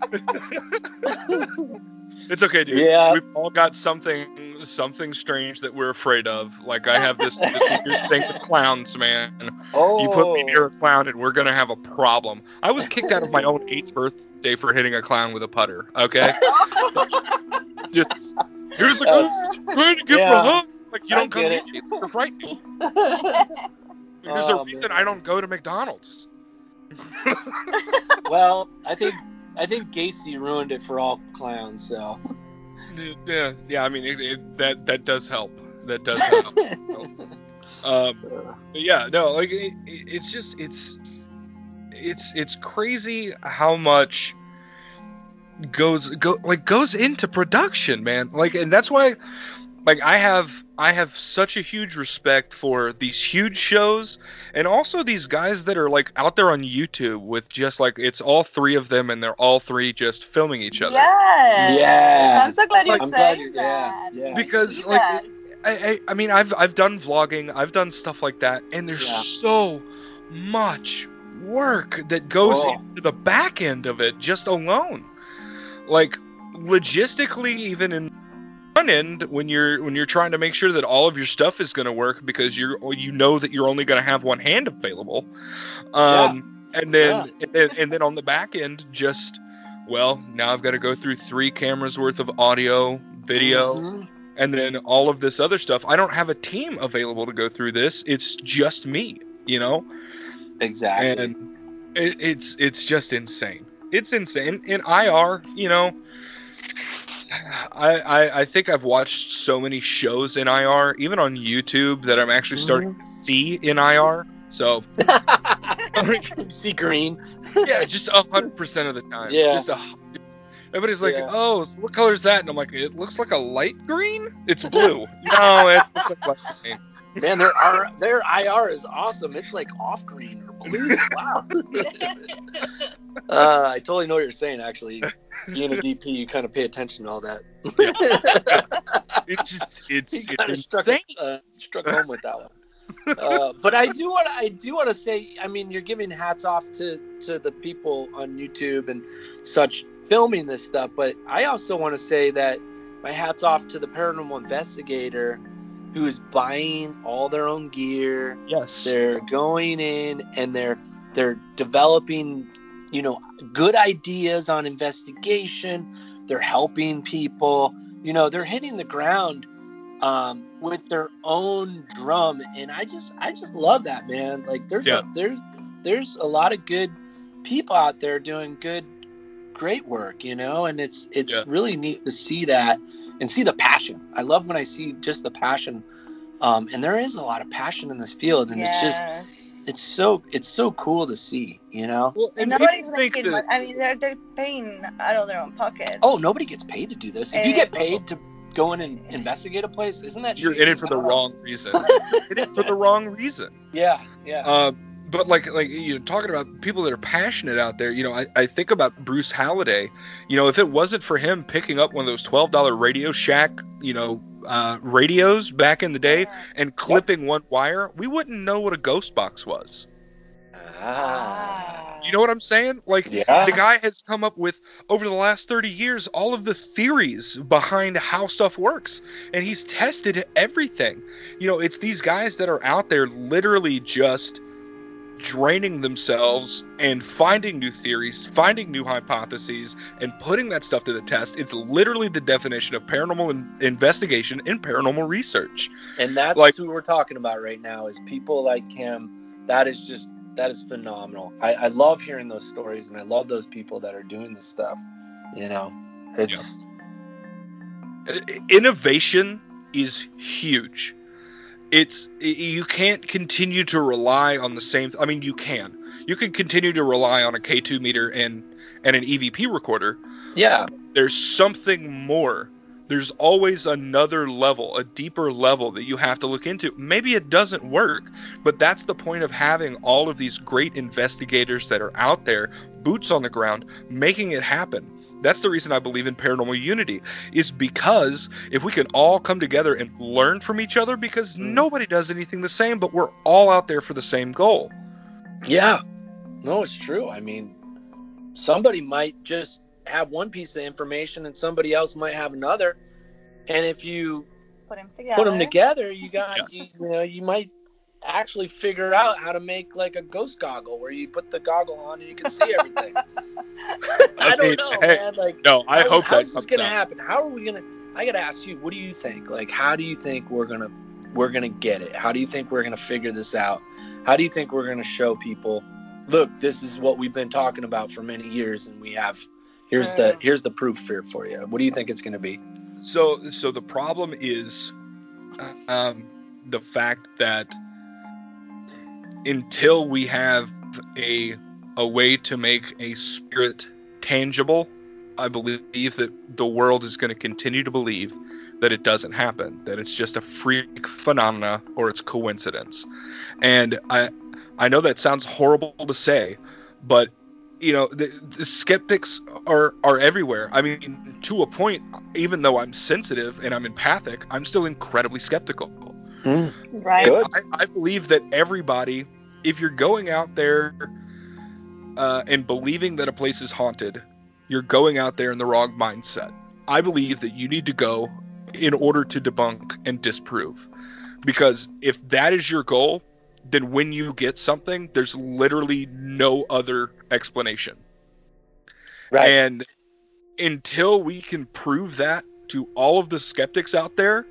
It's okay, dude. Yeah. We've all got something something strange that we're afraid of. Like, I have this, this weird thing with clowns, man. Oh, You put me near a clown and we're going to have a problem. I was kicked out of my own eighth birthday for hitting a clown with a putter, okay? Just, here's the That's- ghost trying to give yeah. him a hug. Like, you I don't come get near it. me. You're frightening. There's Oh, a reason man. I don't go to McDonald's. Well, I think I think Gacy ruined it for all clowns. So Yeah, yeah. I mean, it, it, that that does help. That does help. um, but yeah, no, like it, it, it's just it's it's it's crazy how much goes go like goes into production, man. Like, and that's why, like, I have I have such a huge respect for these huge shows, and also these guys that are like out there on YouTube with just like it's all three of them, and they're all three just filming each other. Yes. Yeah. I'm so glad you're I'm glad saying you- yeah, that. yeah. Because Do like that. I, I I mean I've I've done vlogging, I've done stuff like that, and there's Yeah. so much work that goes Oh. into the back end of it just alone. Like, logistically, even in front end, when you're when you're trying to make sure that all of your stuff is going to work because you're you know that you're only going to have one hand available, um, and then and then and then on the back end, just well, now I've got to go through three cameras worth of audio, video. Mhm. And then all of this other stuff. I don't have a team available to go through this. It's just me, you know? Exactly. And it, it's it's just insane. It's insane. In I R, you know, I, I I think I've watched so many shows in I R, even on YouTube, that I'm actually starting to see in I R. So See green. yeah, just a hundred percent of the time. Yeah. Just a. Everybody's like, Yeah. oh, so what color is that? And I'm like, it looks like a light green. It's blue. No, it, it's a light green. Man, their R, their I R is awesome. It's like off green or blue. Wow. uh, I totally know what you're saying. Actually, being a D P, you kind of pay attention to all that. It's just, it's, He kind of it's struck, insane. uh, struck home with that one. Uh, but I do want to, I do want to say, I mean, you're giving hats off to to the people on YouTube and such filming this stuff, but I also want to say that my hats off to the paranormal investigator who is buying all their own gear. Yes. They're going in and they're they're developing, you know, good ideas on investigation. They're helping people. You know, they're hitting the ground um, with their own drum, and I just I just love that, man. Like there's Yeah. a, there's there's a lot of good people out there doing good, great work, you know, and it's it's Yeah. really neat to see that and see the passion. I love when I see just the passion, um, and there is a lot of passion in this field, and it's just Yes. it's so it's so cool to see, you know. Well, And and nobody's people think making that, money. I mean, they're they're paying out of their own pocket. Oh, nobody gets paid to do this. If you Eh. get paid to go in and investigate a place, isn't that you're shady? in it for the I don't know. wrong reason. You're in it for the wrong reason. Yeah, yeah. Uh, but like like you know, talking about people that are passionate out there, you know, I, I think about Bruce Halladay. You know, if it wasn't for him picking up one of those twelve dollar Radio Shack, you know, uh, radios back in the day and clipping one wire, we wouldn't know what a ghost box was. Ah. You know what I'm saying? Like, Yeah. the guy has come up with, over the last thirty years, all of the theories behind how stuff works. And he's tested everything. You know, it's these guys that are out there literally just draining themselves and finding new theories, finding new hypotheses, and putting that stuff to the test. It's literally the definition of paranormal in- investigation and paranormal research. And that's Like- who we're talking about right now, is people like him. That is just, that is phenomenal. I, I love hearing those stories, and I love those people that are doing this stuff. You know, it's Innovation is huge. It's you can't continue to rely on the same. I mean, you can. You can continue to rely on a K two meter and and an E V P recorder. yeah, There's something more. There's always another level, a deeper level that you have to look into. Maybe it doesn't work, but that's the point of having all of these great investigators that are out there, boots on the ground, making it happen. That's the reason I believe in paranormal unity, is because if we can all come together and learn from each other, because Mm. nobody does anything the same, but we're all out there for the same goal. yeah. No, it's true. I mean, somebody might just have one piece of information, and somebody else might have another. And if you Put them together. put them together, you got Yes. you, you know you might actually figure out how to make like a ghost goggle where you put the goggle on and you can see everything. I mean, don't know, hey, man. Like, No, I how, hope how's that this comes gonna out. happen? How are we gonna? I gotta ask you. What do you think? Like, how do you think we're gonna we're gonna get it? How do you think we're gonna figure this out? How do you think we're gonna show people? Look, this is what we've been talking about for many years, and we have. Here's the here's the proof here for you. What do you think it's gonna be? So, so the problem is um, the fact that until we have a a way to make a spirit tangible, I believe that the world is going to continue to believe that it doesn't happen, that it's just a freak phenomena or it's coincidence. And I I know that sounds horrible to say, but you know, the, the skeptics are are everywhere. I mean, to a point, even though I'm sensitive and I'm empathic, I'm still incredibly skeptical. Right. Good. I, I believe that everybody, if you're going out there uh, and believing that a place is haunted, you're going out there in the wrong mindset. I believe that you need to go in order to debunk and disprove. Because if that is your goal, then when you get something, there's literally no other explanation. Right. And until we can prove that to all of the skeptics out there,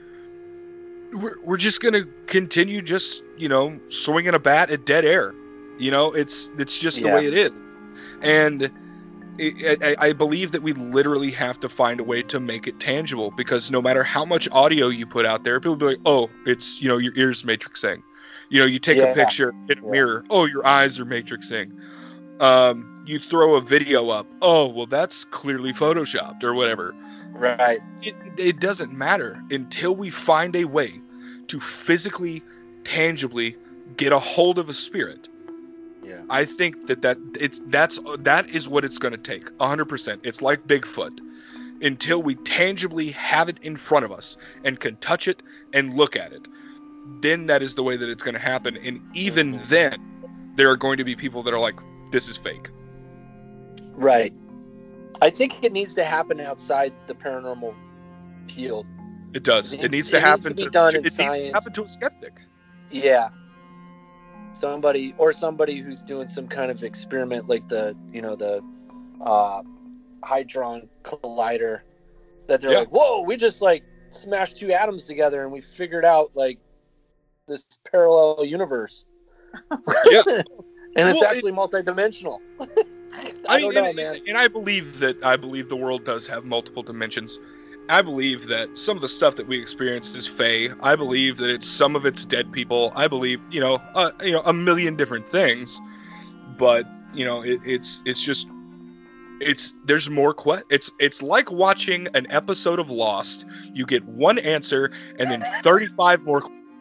we're, we're just going to continue just, you know, swinging a bat at dead air. You know, it's it's just the Yeah. way it is. And it, I, I believe that we literally have to find a way to make it tangible, because no matter how much audio you put out there, people will be like, oh, it's, you know, your ears matrixing. You know, you take Yeah. a picture in a Yeah. mirror, oh, your eyes are matrixing. Um, you throw a video up, oh, well, that's clearly photoshopped or whatever. Right. It, it doesn't matter until we find a way to physically, tangibly get a hold of a spirit. Yeah. I think that, that it's that's that is what it's going to take, one hundred percent. It's like Bigfoot. Until we tangibly have it in front of us and can touch it and look at it, then that is the way that it's going to happen. And even Mhm. then, there are going to be people that are like, this is fake. Right. I think it needs to happen outside the paranormal field. It does. It It, needs- needs it to needs happen to be to, done it in needs to science. happen to a skeptic. Yeah. Somebody or somebody who's doing some kind of experiment like the, you know, the uh, Hadron Collider, that they're Yeah. like, whoa, we just like smashed two atoms together and we figured out like this parallel universe. Yeah. And it's Well, actually multidimensional. I, I don't mean, know, and, man. and I believe that I believe the world does have multiple dimensions. I believe that some of the stuff that we experience is fey. I believe that it's some of it's dead people. I believe, you know, uh, you know, a million different things. But you know, it, it's it's just it's there's more que- It's it's like watching an episode of Lost. You get one answer and then thirty-five more.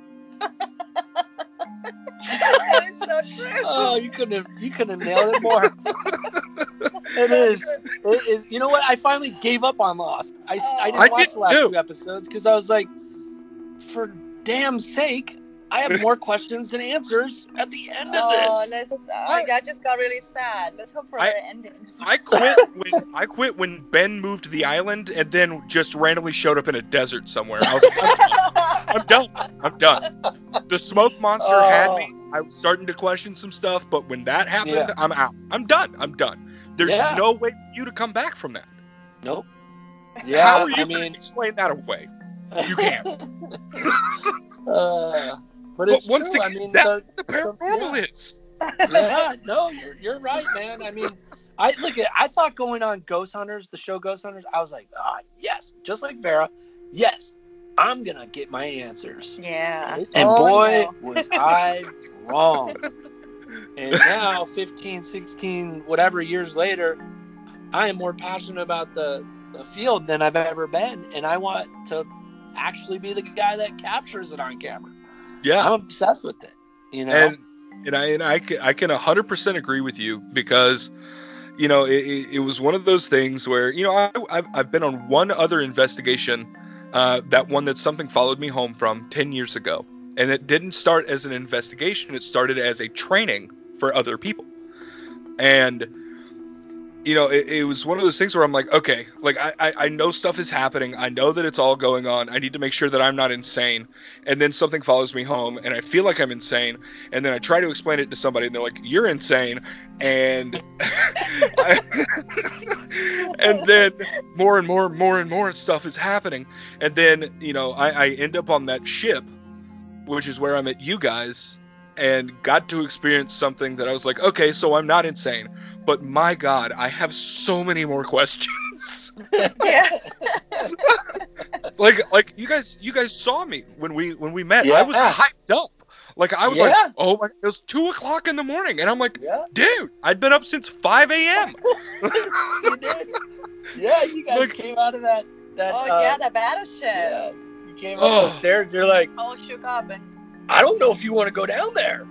That is so true. Oh, you couldn't have you couldn't have nailed it more. It is. It is. You know what? I finally gave up on Lost. I, I didn't I watch did the last too. two episodes because I was like, for damn sake, I have more questions than answers at the end of Oh, this. let's, uh, I just got really sad. Let's hope for I- an ending. I quit when I quit when Ben moved to the island and then just randomly showed up in a desert somewhere. I was like, I'm done. I'm done. I'm done. The smoke monster Oh. had me. I was starting to question some stuff, but when that happened, Yeah. I'm out. I'm done. I'm done. There's Yeah. no way for you to come back from that. Nope. Yeah, How are you I going to mean, explain that away? You can't. uh, but But it's once true. again, I mean, that's the, what the paranormal yeah. is. yeah, no, you're you're right, man. I mean, I look at I thought going on Ghost Hunters, the show Ghost Hunters, I was like, ah, yes, just like Vera, yes, I'm gonna get my answers. Yeah. And Oh, boy, no. was I wrong. And now, fifteen, sixteen, whatever years later, I am more passionate about the, the field than I've ever been, and I want to actually be the guy that captures it on camera. Yeah. I'm obsessed with it. You know. And and I and I can I can one hundred percent agree with you because you know it, it, it was one of those things where you know I I've, I've been on one other investigation, uh, that one that something followed me home from ten years ago, and it didn't start as an investigation. It started as a training for other people, and you know it, it was one of those things where I'm like, okay, like I, I I know stuff is happening. I know that it's all going on. I need to make sure that I'm not insane. And then something follows me home, and I feel like I'm insane. And then I try to explain it to somebody, and they're like, "You're insane." And I, and then more and more and more and more stuff is happening. And then you know I, I end up on that ship, which is where I met you guys, and got to experience something that I was like, okay, so I'm not insane. But my God, I have so many more questions. Yeah. like, like you guys, you guys saw me when we when we met. Yeah. I was hyped up. Like I was Yeah. like, oh my, it was two o'clock in the morning, and I'm like, Yeah. dude, I'd been up since five a.m. You did. Yeah, you guys Like- came out of that. that Oh, uh, yeah, the battleship. yeah. You came up Oh. those stairs. You're like, All shook up and. I don't know if you want to go down there.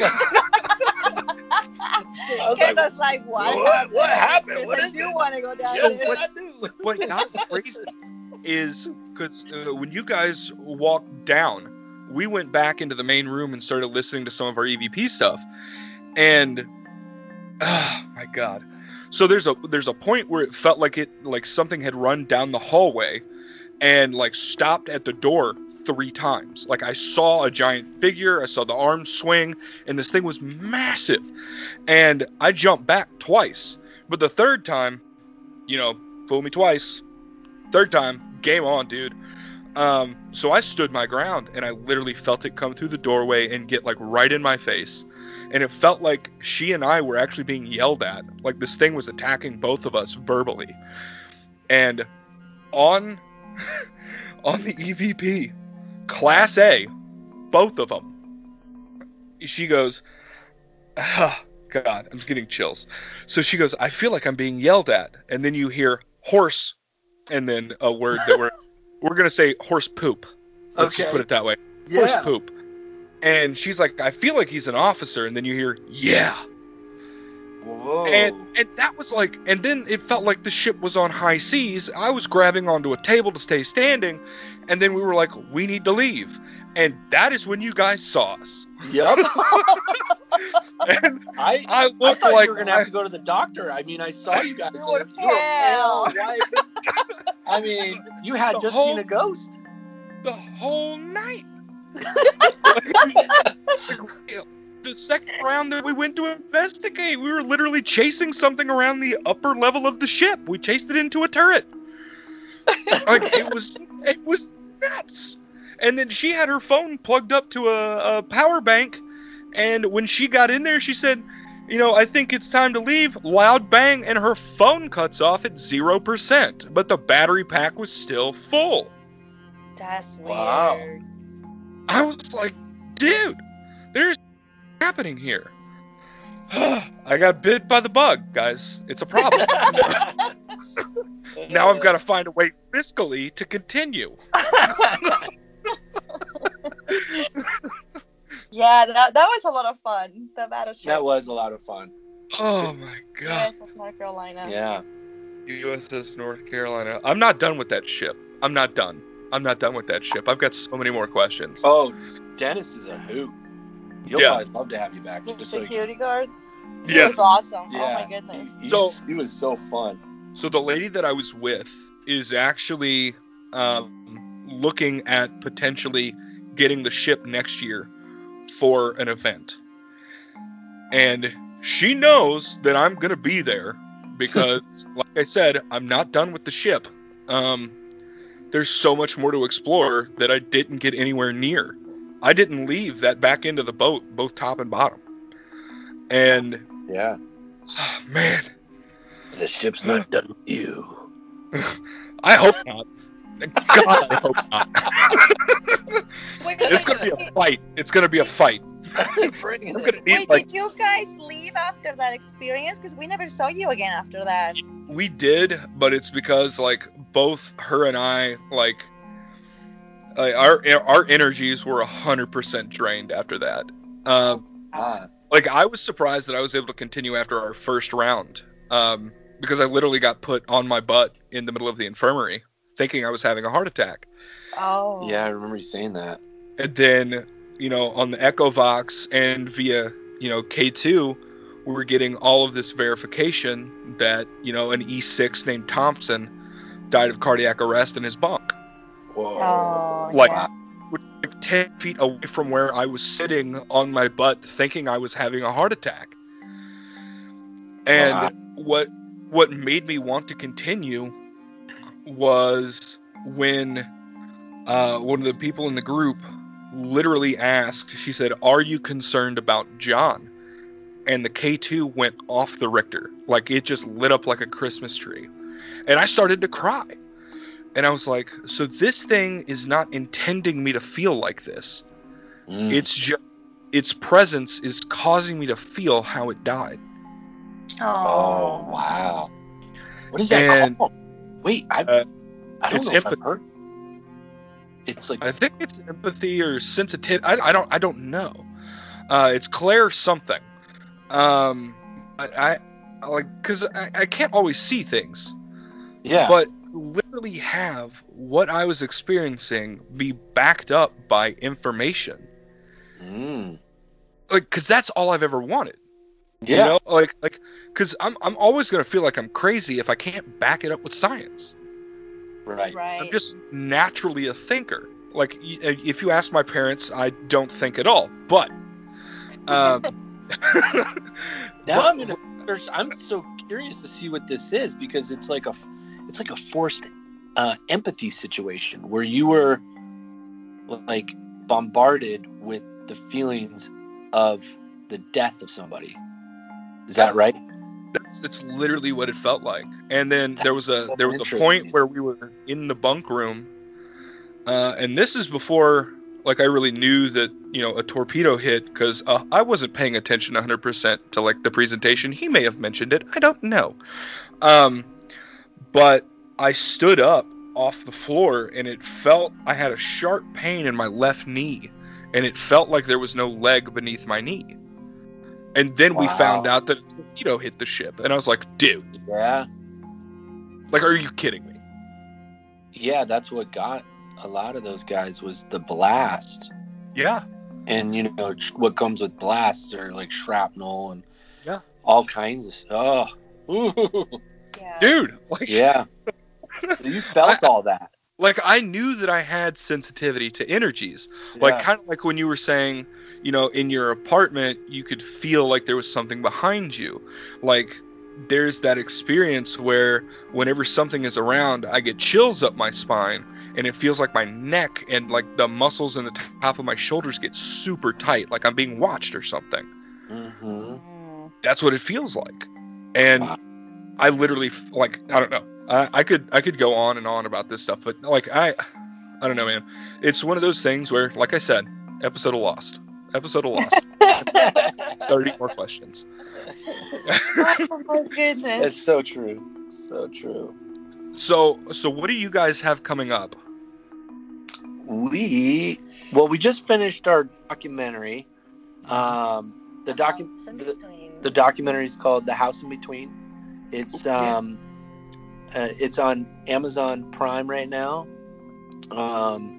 So I was Kate like, was like, what? what- what happened? Yes, What I is do it? want to go down yes, there. what- I do. What got crazy is because uh, when you guys walked down, we went back into the main room and started listening to some of our E V P stuff, and oh my God. So there's a there's a point where it felt like it like something had run down the hallway and like stopped at the door three times. Like I saw a giant figure, I saw the arms swing, and this thing was massive. And I jumped back twice. But the third time, you know, fool me twice. Third time, game on, dude. Um, so I stood my ground and I literally felt it come through the doorway and get like right in my face. And it felt like she and I were actually being yelled at. Like this thing was attacking both of us verbally. And on on the E V P, Class A, both of them, she goes, oh, God, I'm getting chills. So she goes, I feel like I'm being yelled at. And then you hear horse, and then a word that we're we're gonna say horse poop. Let's Okay. just put it that way. Yeah. Horse poop. And she's like, I feel like he's an officer. And then you hear, yeah. Whoa. And and that was like, and then it felt like the ship was on high seas. I was grabbing onto a table to stay standing, and then we were like, we need to leave. And that is when you guys saw us. Yep. And I I I looked thought like you were gonna have to go to the doctor. I mean, I saw you guys. You were there. You were pale. pale, white. I mean, you had The just whole- seen a ghost. the whole night. The second round that we went to investigate, we were literally chasing something around the upper level of the ship. We chased it into a turret. Like it was, it was nuts. And then she had her phone plugged up to a, a power bank, and when she got in there, she said, "You know, I think it's time to leave." Loud bang, and her phone cuts off at zero percent, but the battery pack was still full. That's weird. Wow. I was like, dude, there's happening here. I got bit by the bug, guys. It's a problem. Now I've got to find a way fiscally to continue. Yeah, that, that was a lot of fun. The battleship. That was a lot of fun. Oh my god. Yes, that's North Carolina. Yeah. U S S North Carolina. I'm not done with that ship. I'm not done. I'm not done with that ship. I've got so many more questions. Oh, Dennis is a hoot. He'll Yeah. probably love to have you back. The Just so you- security guard. He Yeah. was awesome. Yeah. Oh my goodness. He, So- he's- he was so fun. So the lady that I was with is actually um, looking at potentially getting the ship next year for an event. And she knows that I'm going to be there because, like I said, I'm not done with the ship. Um, there's so much more to explore that I didn't get anywhere near. I didn't leave that back end of the boat, both top and bottom. And, Yeah. oh, man, The ship's not done with you. I hope not. God, I hope not. Wait, It's going to be a fight. It's going to be a fight. Bring I'm it. going to need, Wait, like, did you guys leave after that experience? Because we never saw you again after that. we did, but it's because, like, both her and I, like, like our our energies were one hundred percent drained after that. Um, Ah, like, I was surprised that I was able to continue after our first round, um, because I literally got put on my butt in the middle of the infirmary, thinking I was having a heart attack. Oh. yeah, I remember you saying that. And then, you know, on the EchoVox and via, you know, K two, we were getting all of this verification that, you know, an E six named Thompson died of cardiac arrest in his bunk. Whoa. Oh, Like, yeah. which was like ten feet away from where I was sitting on my butt thinking I was having a heart attack. And Wow. what what made me want to continue was when uh, one of the people in the group literally asked, she said, "Are you concerned about John?" And the K two went off the Richter. Like, it just lit up like a Christmas tree. And I started to cry. And I was like, so this thing is not intending me to feel like this. Mm. It's just, its presence is causing me to feel how it died. Oh, wow. What is that And- called? Wait, I, Uh, I don't it's know if I've empathy. heard. It's like, I think it's empathy or sensitivity. I, I don't I don't know. Uh, it's Claire something. Um, I, I like because I, I can't always see things, yeah. but literally have what I was experiencing be backed up by information. Mm. Like, because that's all I've ever wanted. Yeah. You know, like like because I'm I'm always gonna feel like I'm crazy if I can't back it up with science. Right. Right. I'm just naturally a thinker. Like, y- if you ask my parents, I don't think at all. But, um, Now but- I'm gonna search. I'm so curious to see what this is because it's like a, it's like a forced uh, empathy situation where you were like bombarded with the feelings of the death of somebody. Is that right? That's, that's literally what it felt like. And then there was a there was a Interesting. point where we were in the bunk room, uh, and this is before like I really knew that, you know, a torpedo hit, because uh, I wasn't paying attention one hundred percent to like the presentation. He may have mentioned it. I don't know. Um, but I stood up off the floor and it felt I had a sharp pain in my left knee, and it felt like there was no leg beneath my knee. And then we Wow. found out that a torpedo hit the ship, and I was like, dude, Yeah. like, are you kidding me? Yeah. That's what got a lot of those guys was the blast. Yeah. And you know sh- what comes with blasts are like shrapnel and Yeah. all kinds of stuff. Oh, ooh, Yeah. Dude, like, yeah. You felt all that. like I knew that I had sensitivity to energies. Like, Yeah. kind of like when you were saying, you know, in your apartment, you could feel like there was something behind you. Like, there's that experience where whenever something is around, I get chills up my spine, and it feels like my neck and like the muscles in the top of my shoulders get super tight, like I'm being watched or something. Mm-hmm. Mm. That's what it feels like. And Wow. I literally, like, I don't know. I, I could I could go on and on about this stuff, but like I I don't know, man. It's one of those things where, like I said, episode of Lost. Episode of Lost. thirty more questions. Oh my goodness. It's so true. So true. So so what do you guys have coming up? We well, we just finished our documentary. Um, the docu House in the, between. the documentary is called The House in Between. It's Yeah. um, uh, it's on Amazon Prime right now. Um,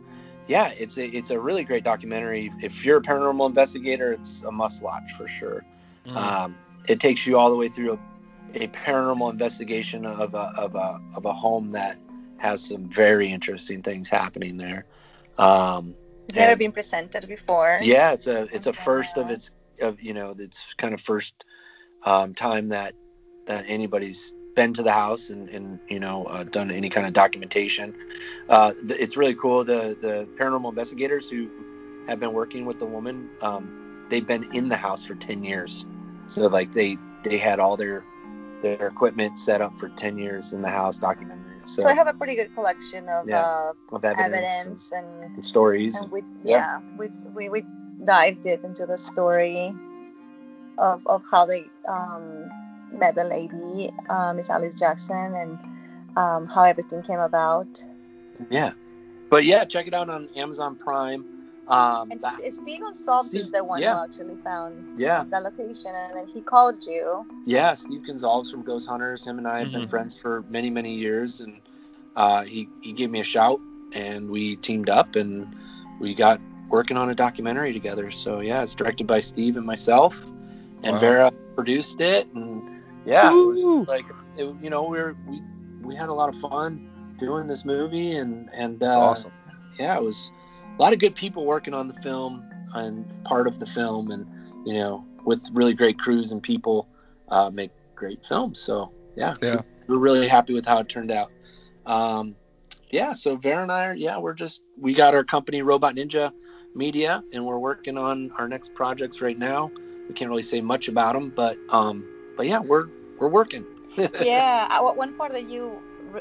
yeah, it's a it's a really great documentary. If you're a paranormal investigator, it's a must watch for sure. Mm. Um, it takes you all the way through a, a paranormal investigation of a of a of a home that has some very interesting things happening there. Um, It's never and- been presented before. Yeah, it's a it's a Okay. first of its of you know it's kind of first um, time that that anybody's been to the house and, and you know uh, done any kind of documentation. Uh, th- it's really cool. The the paranormal investigators who have been working with the woman, um, they've been in the house for ten years. So like they they had all their their equipment set up for ten years in the house, documented. So, So I have a pretty good collection of Yeah. uh, of evidence, evidence and, and, and stories. and we Yeah. yeah, we, we we dive deep into the story of of how they um, met the lady, uh, Miss Alice Jackson, and um, how everything came about. Yeah, but yeah, check it out on Amazon Prime. Um, And that- Steve Gonsalves Steve- is the one yeah. who actually found yeah, the location, and then he called you. yeah. Steve Gonsalves from Ghost Hunters. Him and I have been Mhm. friends for many, many years, and uh, he he gave me a shout, and we teamed up, and we got working on a documentary together. So yeah, it's directed by Steve and myself, and Wow. Vera produced it, and yeah, it Woo! was like it, you know we were, we we had a lot of fun doing this movie, and and That's uh, awesome. yeah, it was a lot of good people working on the film and part of the film, and you know, with really great crews and people, uh, make great films. So yeah, Yeah. we're really happy with how it turned out. Um, yeah, so Vera and I are, yeah, we're just, we got our company Robot Ninja Media, and we're working on our next projects right now. We can't really say much about them, but um, but yeah, we're we're working. Yeah, uh, one part that you re-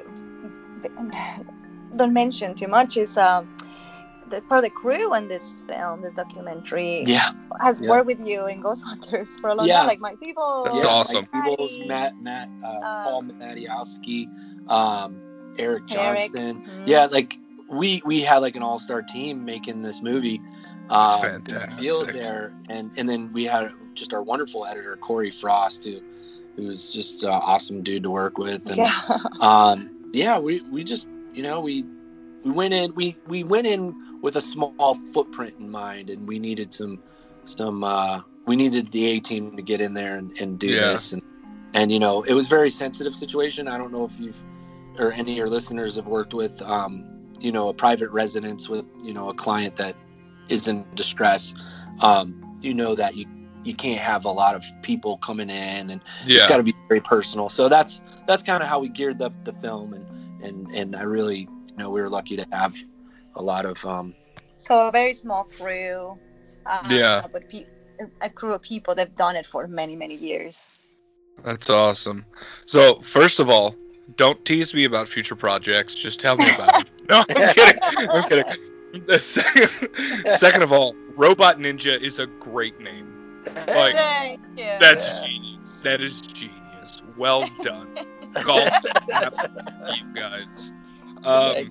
don't mention too much is um, the part of the crew on this film, this documentary, Yeah, has yeah. worked with you in Ghost Hunters for a long Yeah. time, like Mike People. That's yeah, awesome. Mike Peebles, Patty, Matt, Matt, uh, um, Paul Matiowski, um, Eric Johnston. mhm. Yeah, like we we had like an all star team making this movie. That's um, in the fantastic. field there, and and then we had just our wonderful editor Corey Frost, who who's just an awesome dude to work with. And Yeah. um, yeah, we we just you know we we went in we we went in with a small footprint in mind, and we needed some some uh, we needed the A team to get in there and, and do Yeah. this, and and you know it was a very sensitive situation. I don't know if you've or any of your listeners have worked with um, you know a private residence with you know a client that is in distress. Um, you know that you you can't have a lot of people coming in, and Yeah. it's got to be very personal. So that's that's kind of how we geared up the film, and and and I really you know we were lucky to have a lot of um, So a very small crew. Uh, Yeah. But pe- a crew of people that've done it for many, many years. That's awesome. So, first of all, don't tease me about future projects. Just tell me about them. No, I'm kidding. I'm kidding. The second, second of all, Robot Ninja is a great name. Like, Thank you. that's genius. That is genius. Well done. Golf clap, you guys. Um,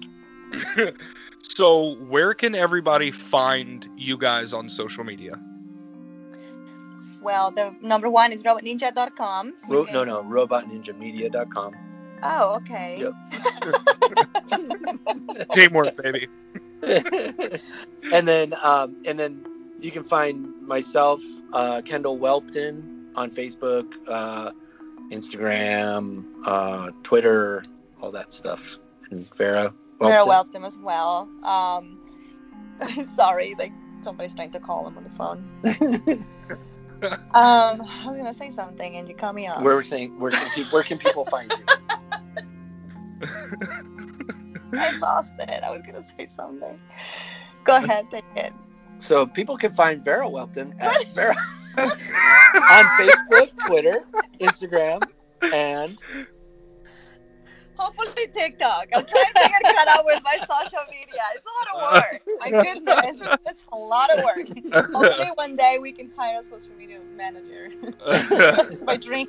so, where can everybody find you guys on social media? Well, the number one is robot ninja dot com. You Ro- can- no no robot ninja media dot com. Oh, okay. Yep. Teamwork, baby. and then um, and then you can find myself, uh, Kendall Welpton, on Facebook, uh, Instagram, uh, Twitter, all that stuff. And Vera Welpton. Vera welcome as well. Um, sorry, like somebody's trying to call him on the phone. Um, I was gonna say something and you cut me off. where, think, where, can pe- where can people find you? I lost it. I was gonna say something. Go ahead, take it. So people can find Vera Welpton at Vera on Facebook, Twitter, Instagram, and Hopefully TikTok. I'm trying to get cut out with my social media. It's a lot of work. My goodness, it's a lot of work. Hopefully one day we can hire a social media manager. It's my dream.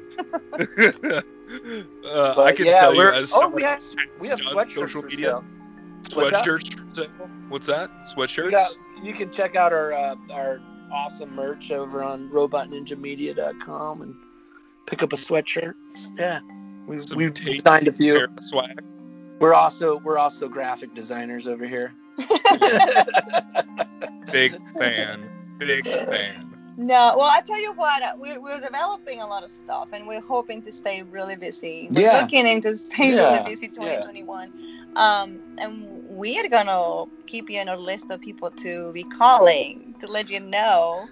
Uh, I But can yeah, tell you we're- as oh, someone we have- who's we have done sweatshirts social for media. sale. What's that? Sweatshirts for sale? What's that? Sweatshirts? We got, you can check out our uh, our awesome merch over on robot ninja media dot com and pick up a sweatshirt. Yeah, we Some we tasty designed a few. pair of swag. We're also we're also graphic designers over here. Big fan. Big fan. No, well, I tell you what, uh, we're, we're developing a lot of stuff, and we're hoping to stay really busy. We're Yeah. looking into staying Yeah, really busy twenty twenty-one. Um, and we are going to keep you on our list of people to be calling to let you know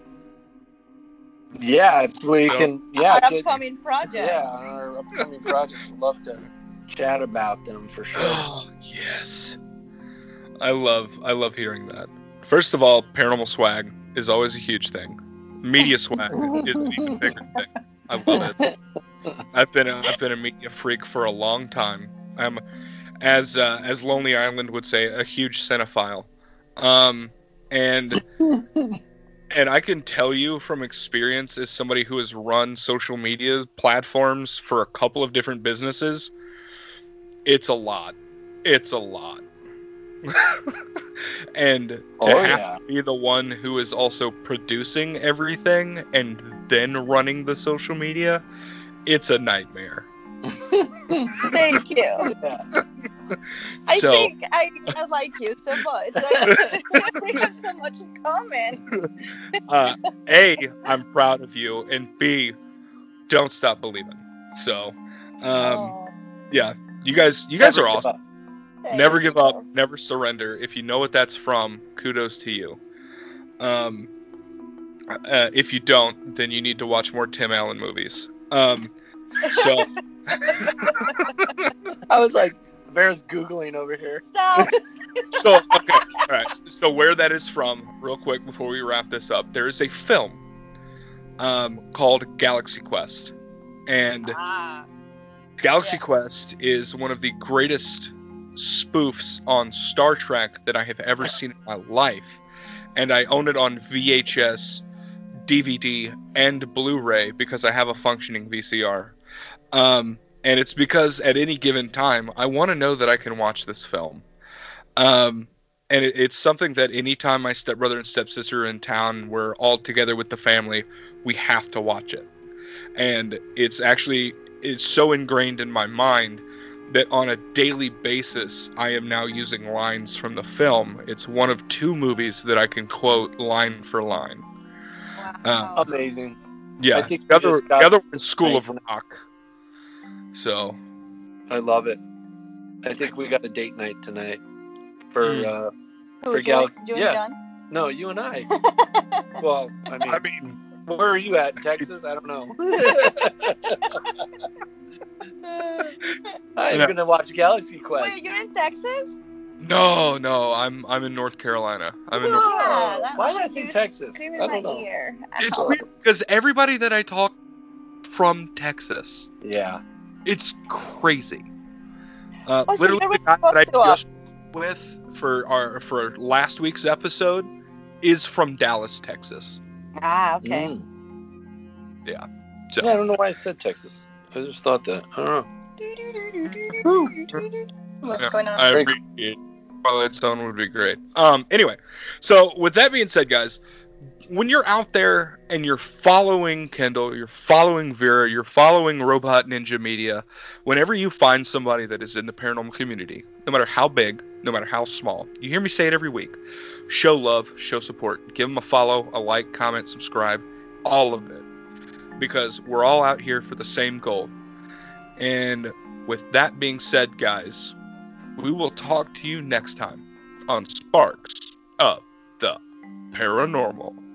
Yeah, if we can. Yeah, our get, upcoming projects. yeah, our upcoming projects. We'd love to chat about them for sure. Oh, yes. I love I love hearing that. First of all, paranormal swag is always a huge thing. Media swag is an even bigger thing. I love it. I've been a, I've been a media freak for a long time. I'm, as uh, as Lonely Island would say, a huge cinephile. Um, and and I can tell you from experience, as somebody who has run social media platforms for a couple of different businesses, it's a lot. It's a lot. And to Oh, have yeah. to be the one who is also producing everything and then running the social media, it's a nightmare. Thank you. Yeah. I So- think I, I like you so much. I, we have so much in common. Uh, A, I'm proud of you, and B, don't stop believing. So, um, Oh, yeah, you guys, you guys Never are give awesome. up. thank Never give up, you. never surrender. If you know what that's from, kudos to you. Um, uh, if you don't, then you need to watch more Tim Allen movies. Um, so, I was like, Vera's Googling over here. Stop. so okay, all right. So where that is from, real quick before we wrap this up, there is a film um, called Galaxy Quest, and Ah, Galaxy Yeah. Quest is one of the greatest spoofs on Star Trek that I have ever seen in my life. And I own it on V H S, D V D, and Blu-ray because I have a functioning V C R. Um, and it's because at any given time, I want to know that I can watch this film. Um, and it, it's something that anytime my stepbrother and stepsister are in town, we're all together with the family, we have to watch it. And it's actually, it's so ingrained in my mind that on a daily basis, I am now using lines from the film. It's one of two movies that I can quote line for line. wow. Amazing. Yeah, I think the we other, just got the other one's School of night. Rock. So, I love it. I think we got a date night tonight for Mm. uh Who, for you, Galaxy- you yeah. done? no, you and I. Well, I mean, I mean, where are you at? Texas? I don't know. I'm No. gonna watch Galaxy Quest. Wait, you're in Texas? no, no, I'm I'm in North Carolina. I'm in. North- Oh, that- why oh, did I think you're Texas? screaming I in don't my know. ear. It's Ow. weird because everybody that I talk from Texas, Yeah. it's crazy. Uh, Oh, so literally, you're the guy that I close to us. just with for our for last week's episode is from Dallas, Texas. Ah, okay. Mm. So Yeah, I don't know why I said Texas. I just thought that. I don't know. What's Yeah, going on? I appreciate Twilight Zone would be great. Um, anyway, so with that being said, guys, when you're out there and you're following Kendall, you're following Vera, you're following Robot Ninja Media, whenever you find somebody that is in the paranormal community, no matter how big, no matter how small, you hear me say it every week, show love, show support, give them a follow, a like, comment, subscribe, all of it. Because we're all out here for the same goal. And with that being said, guys, we will talk to you next time on Sparks of the Paranormal.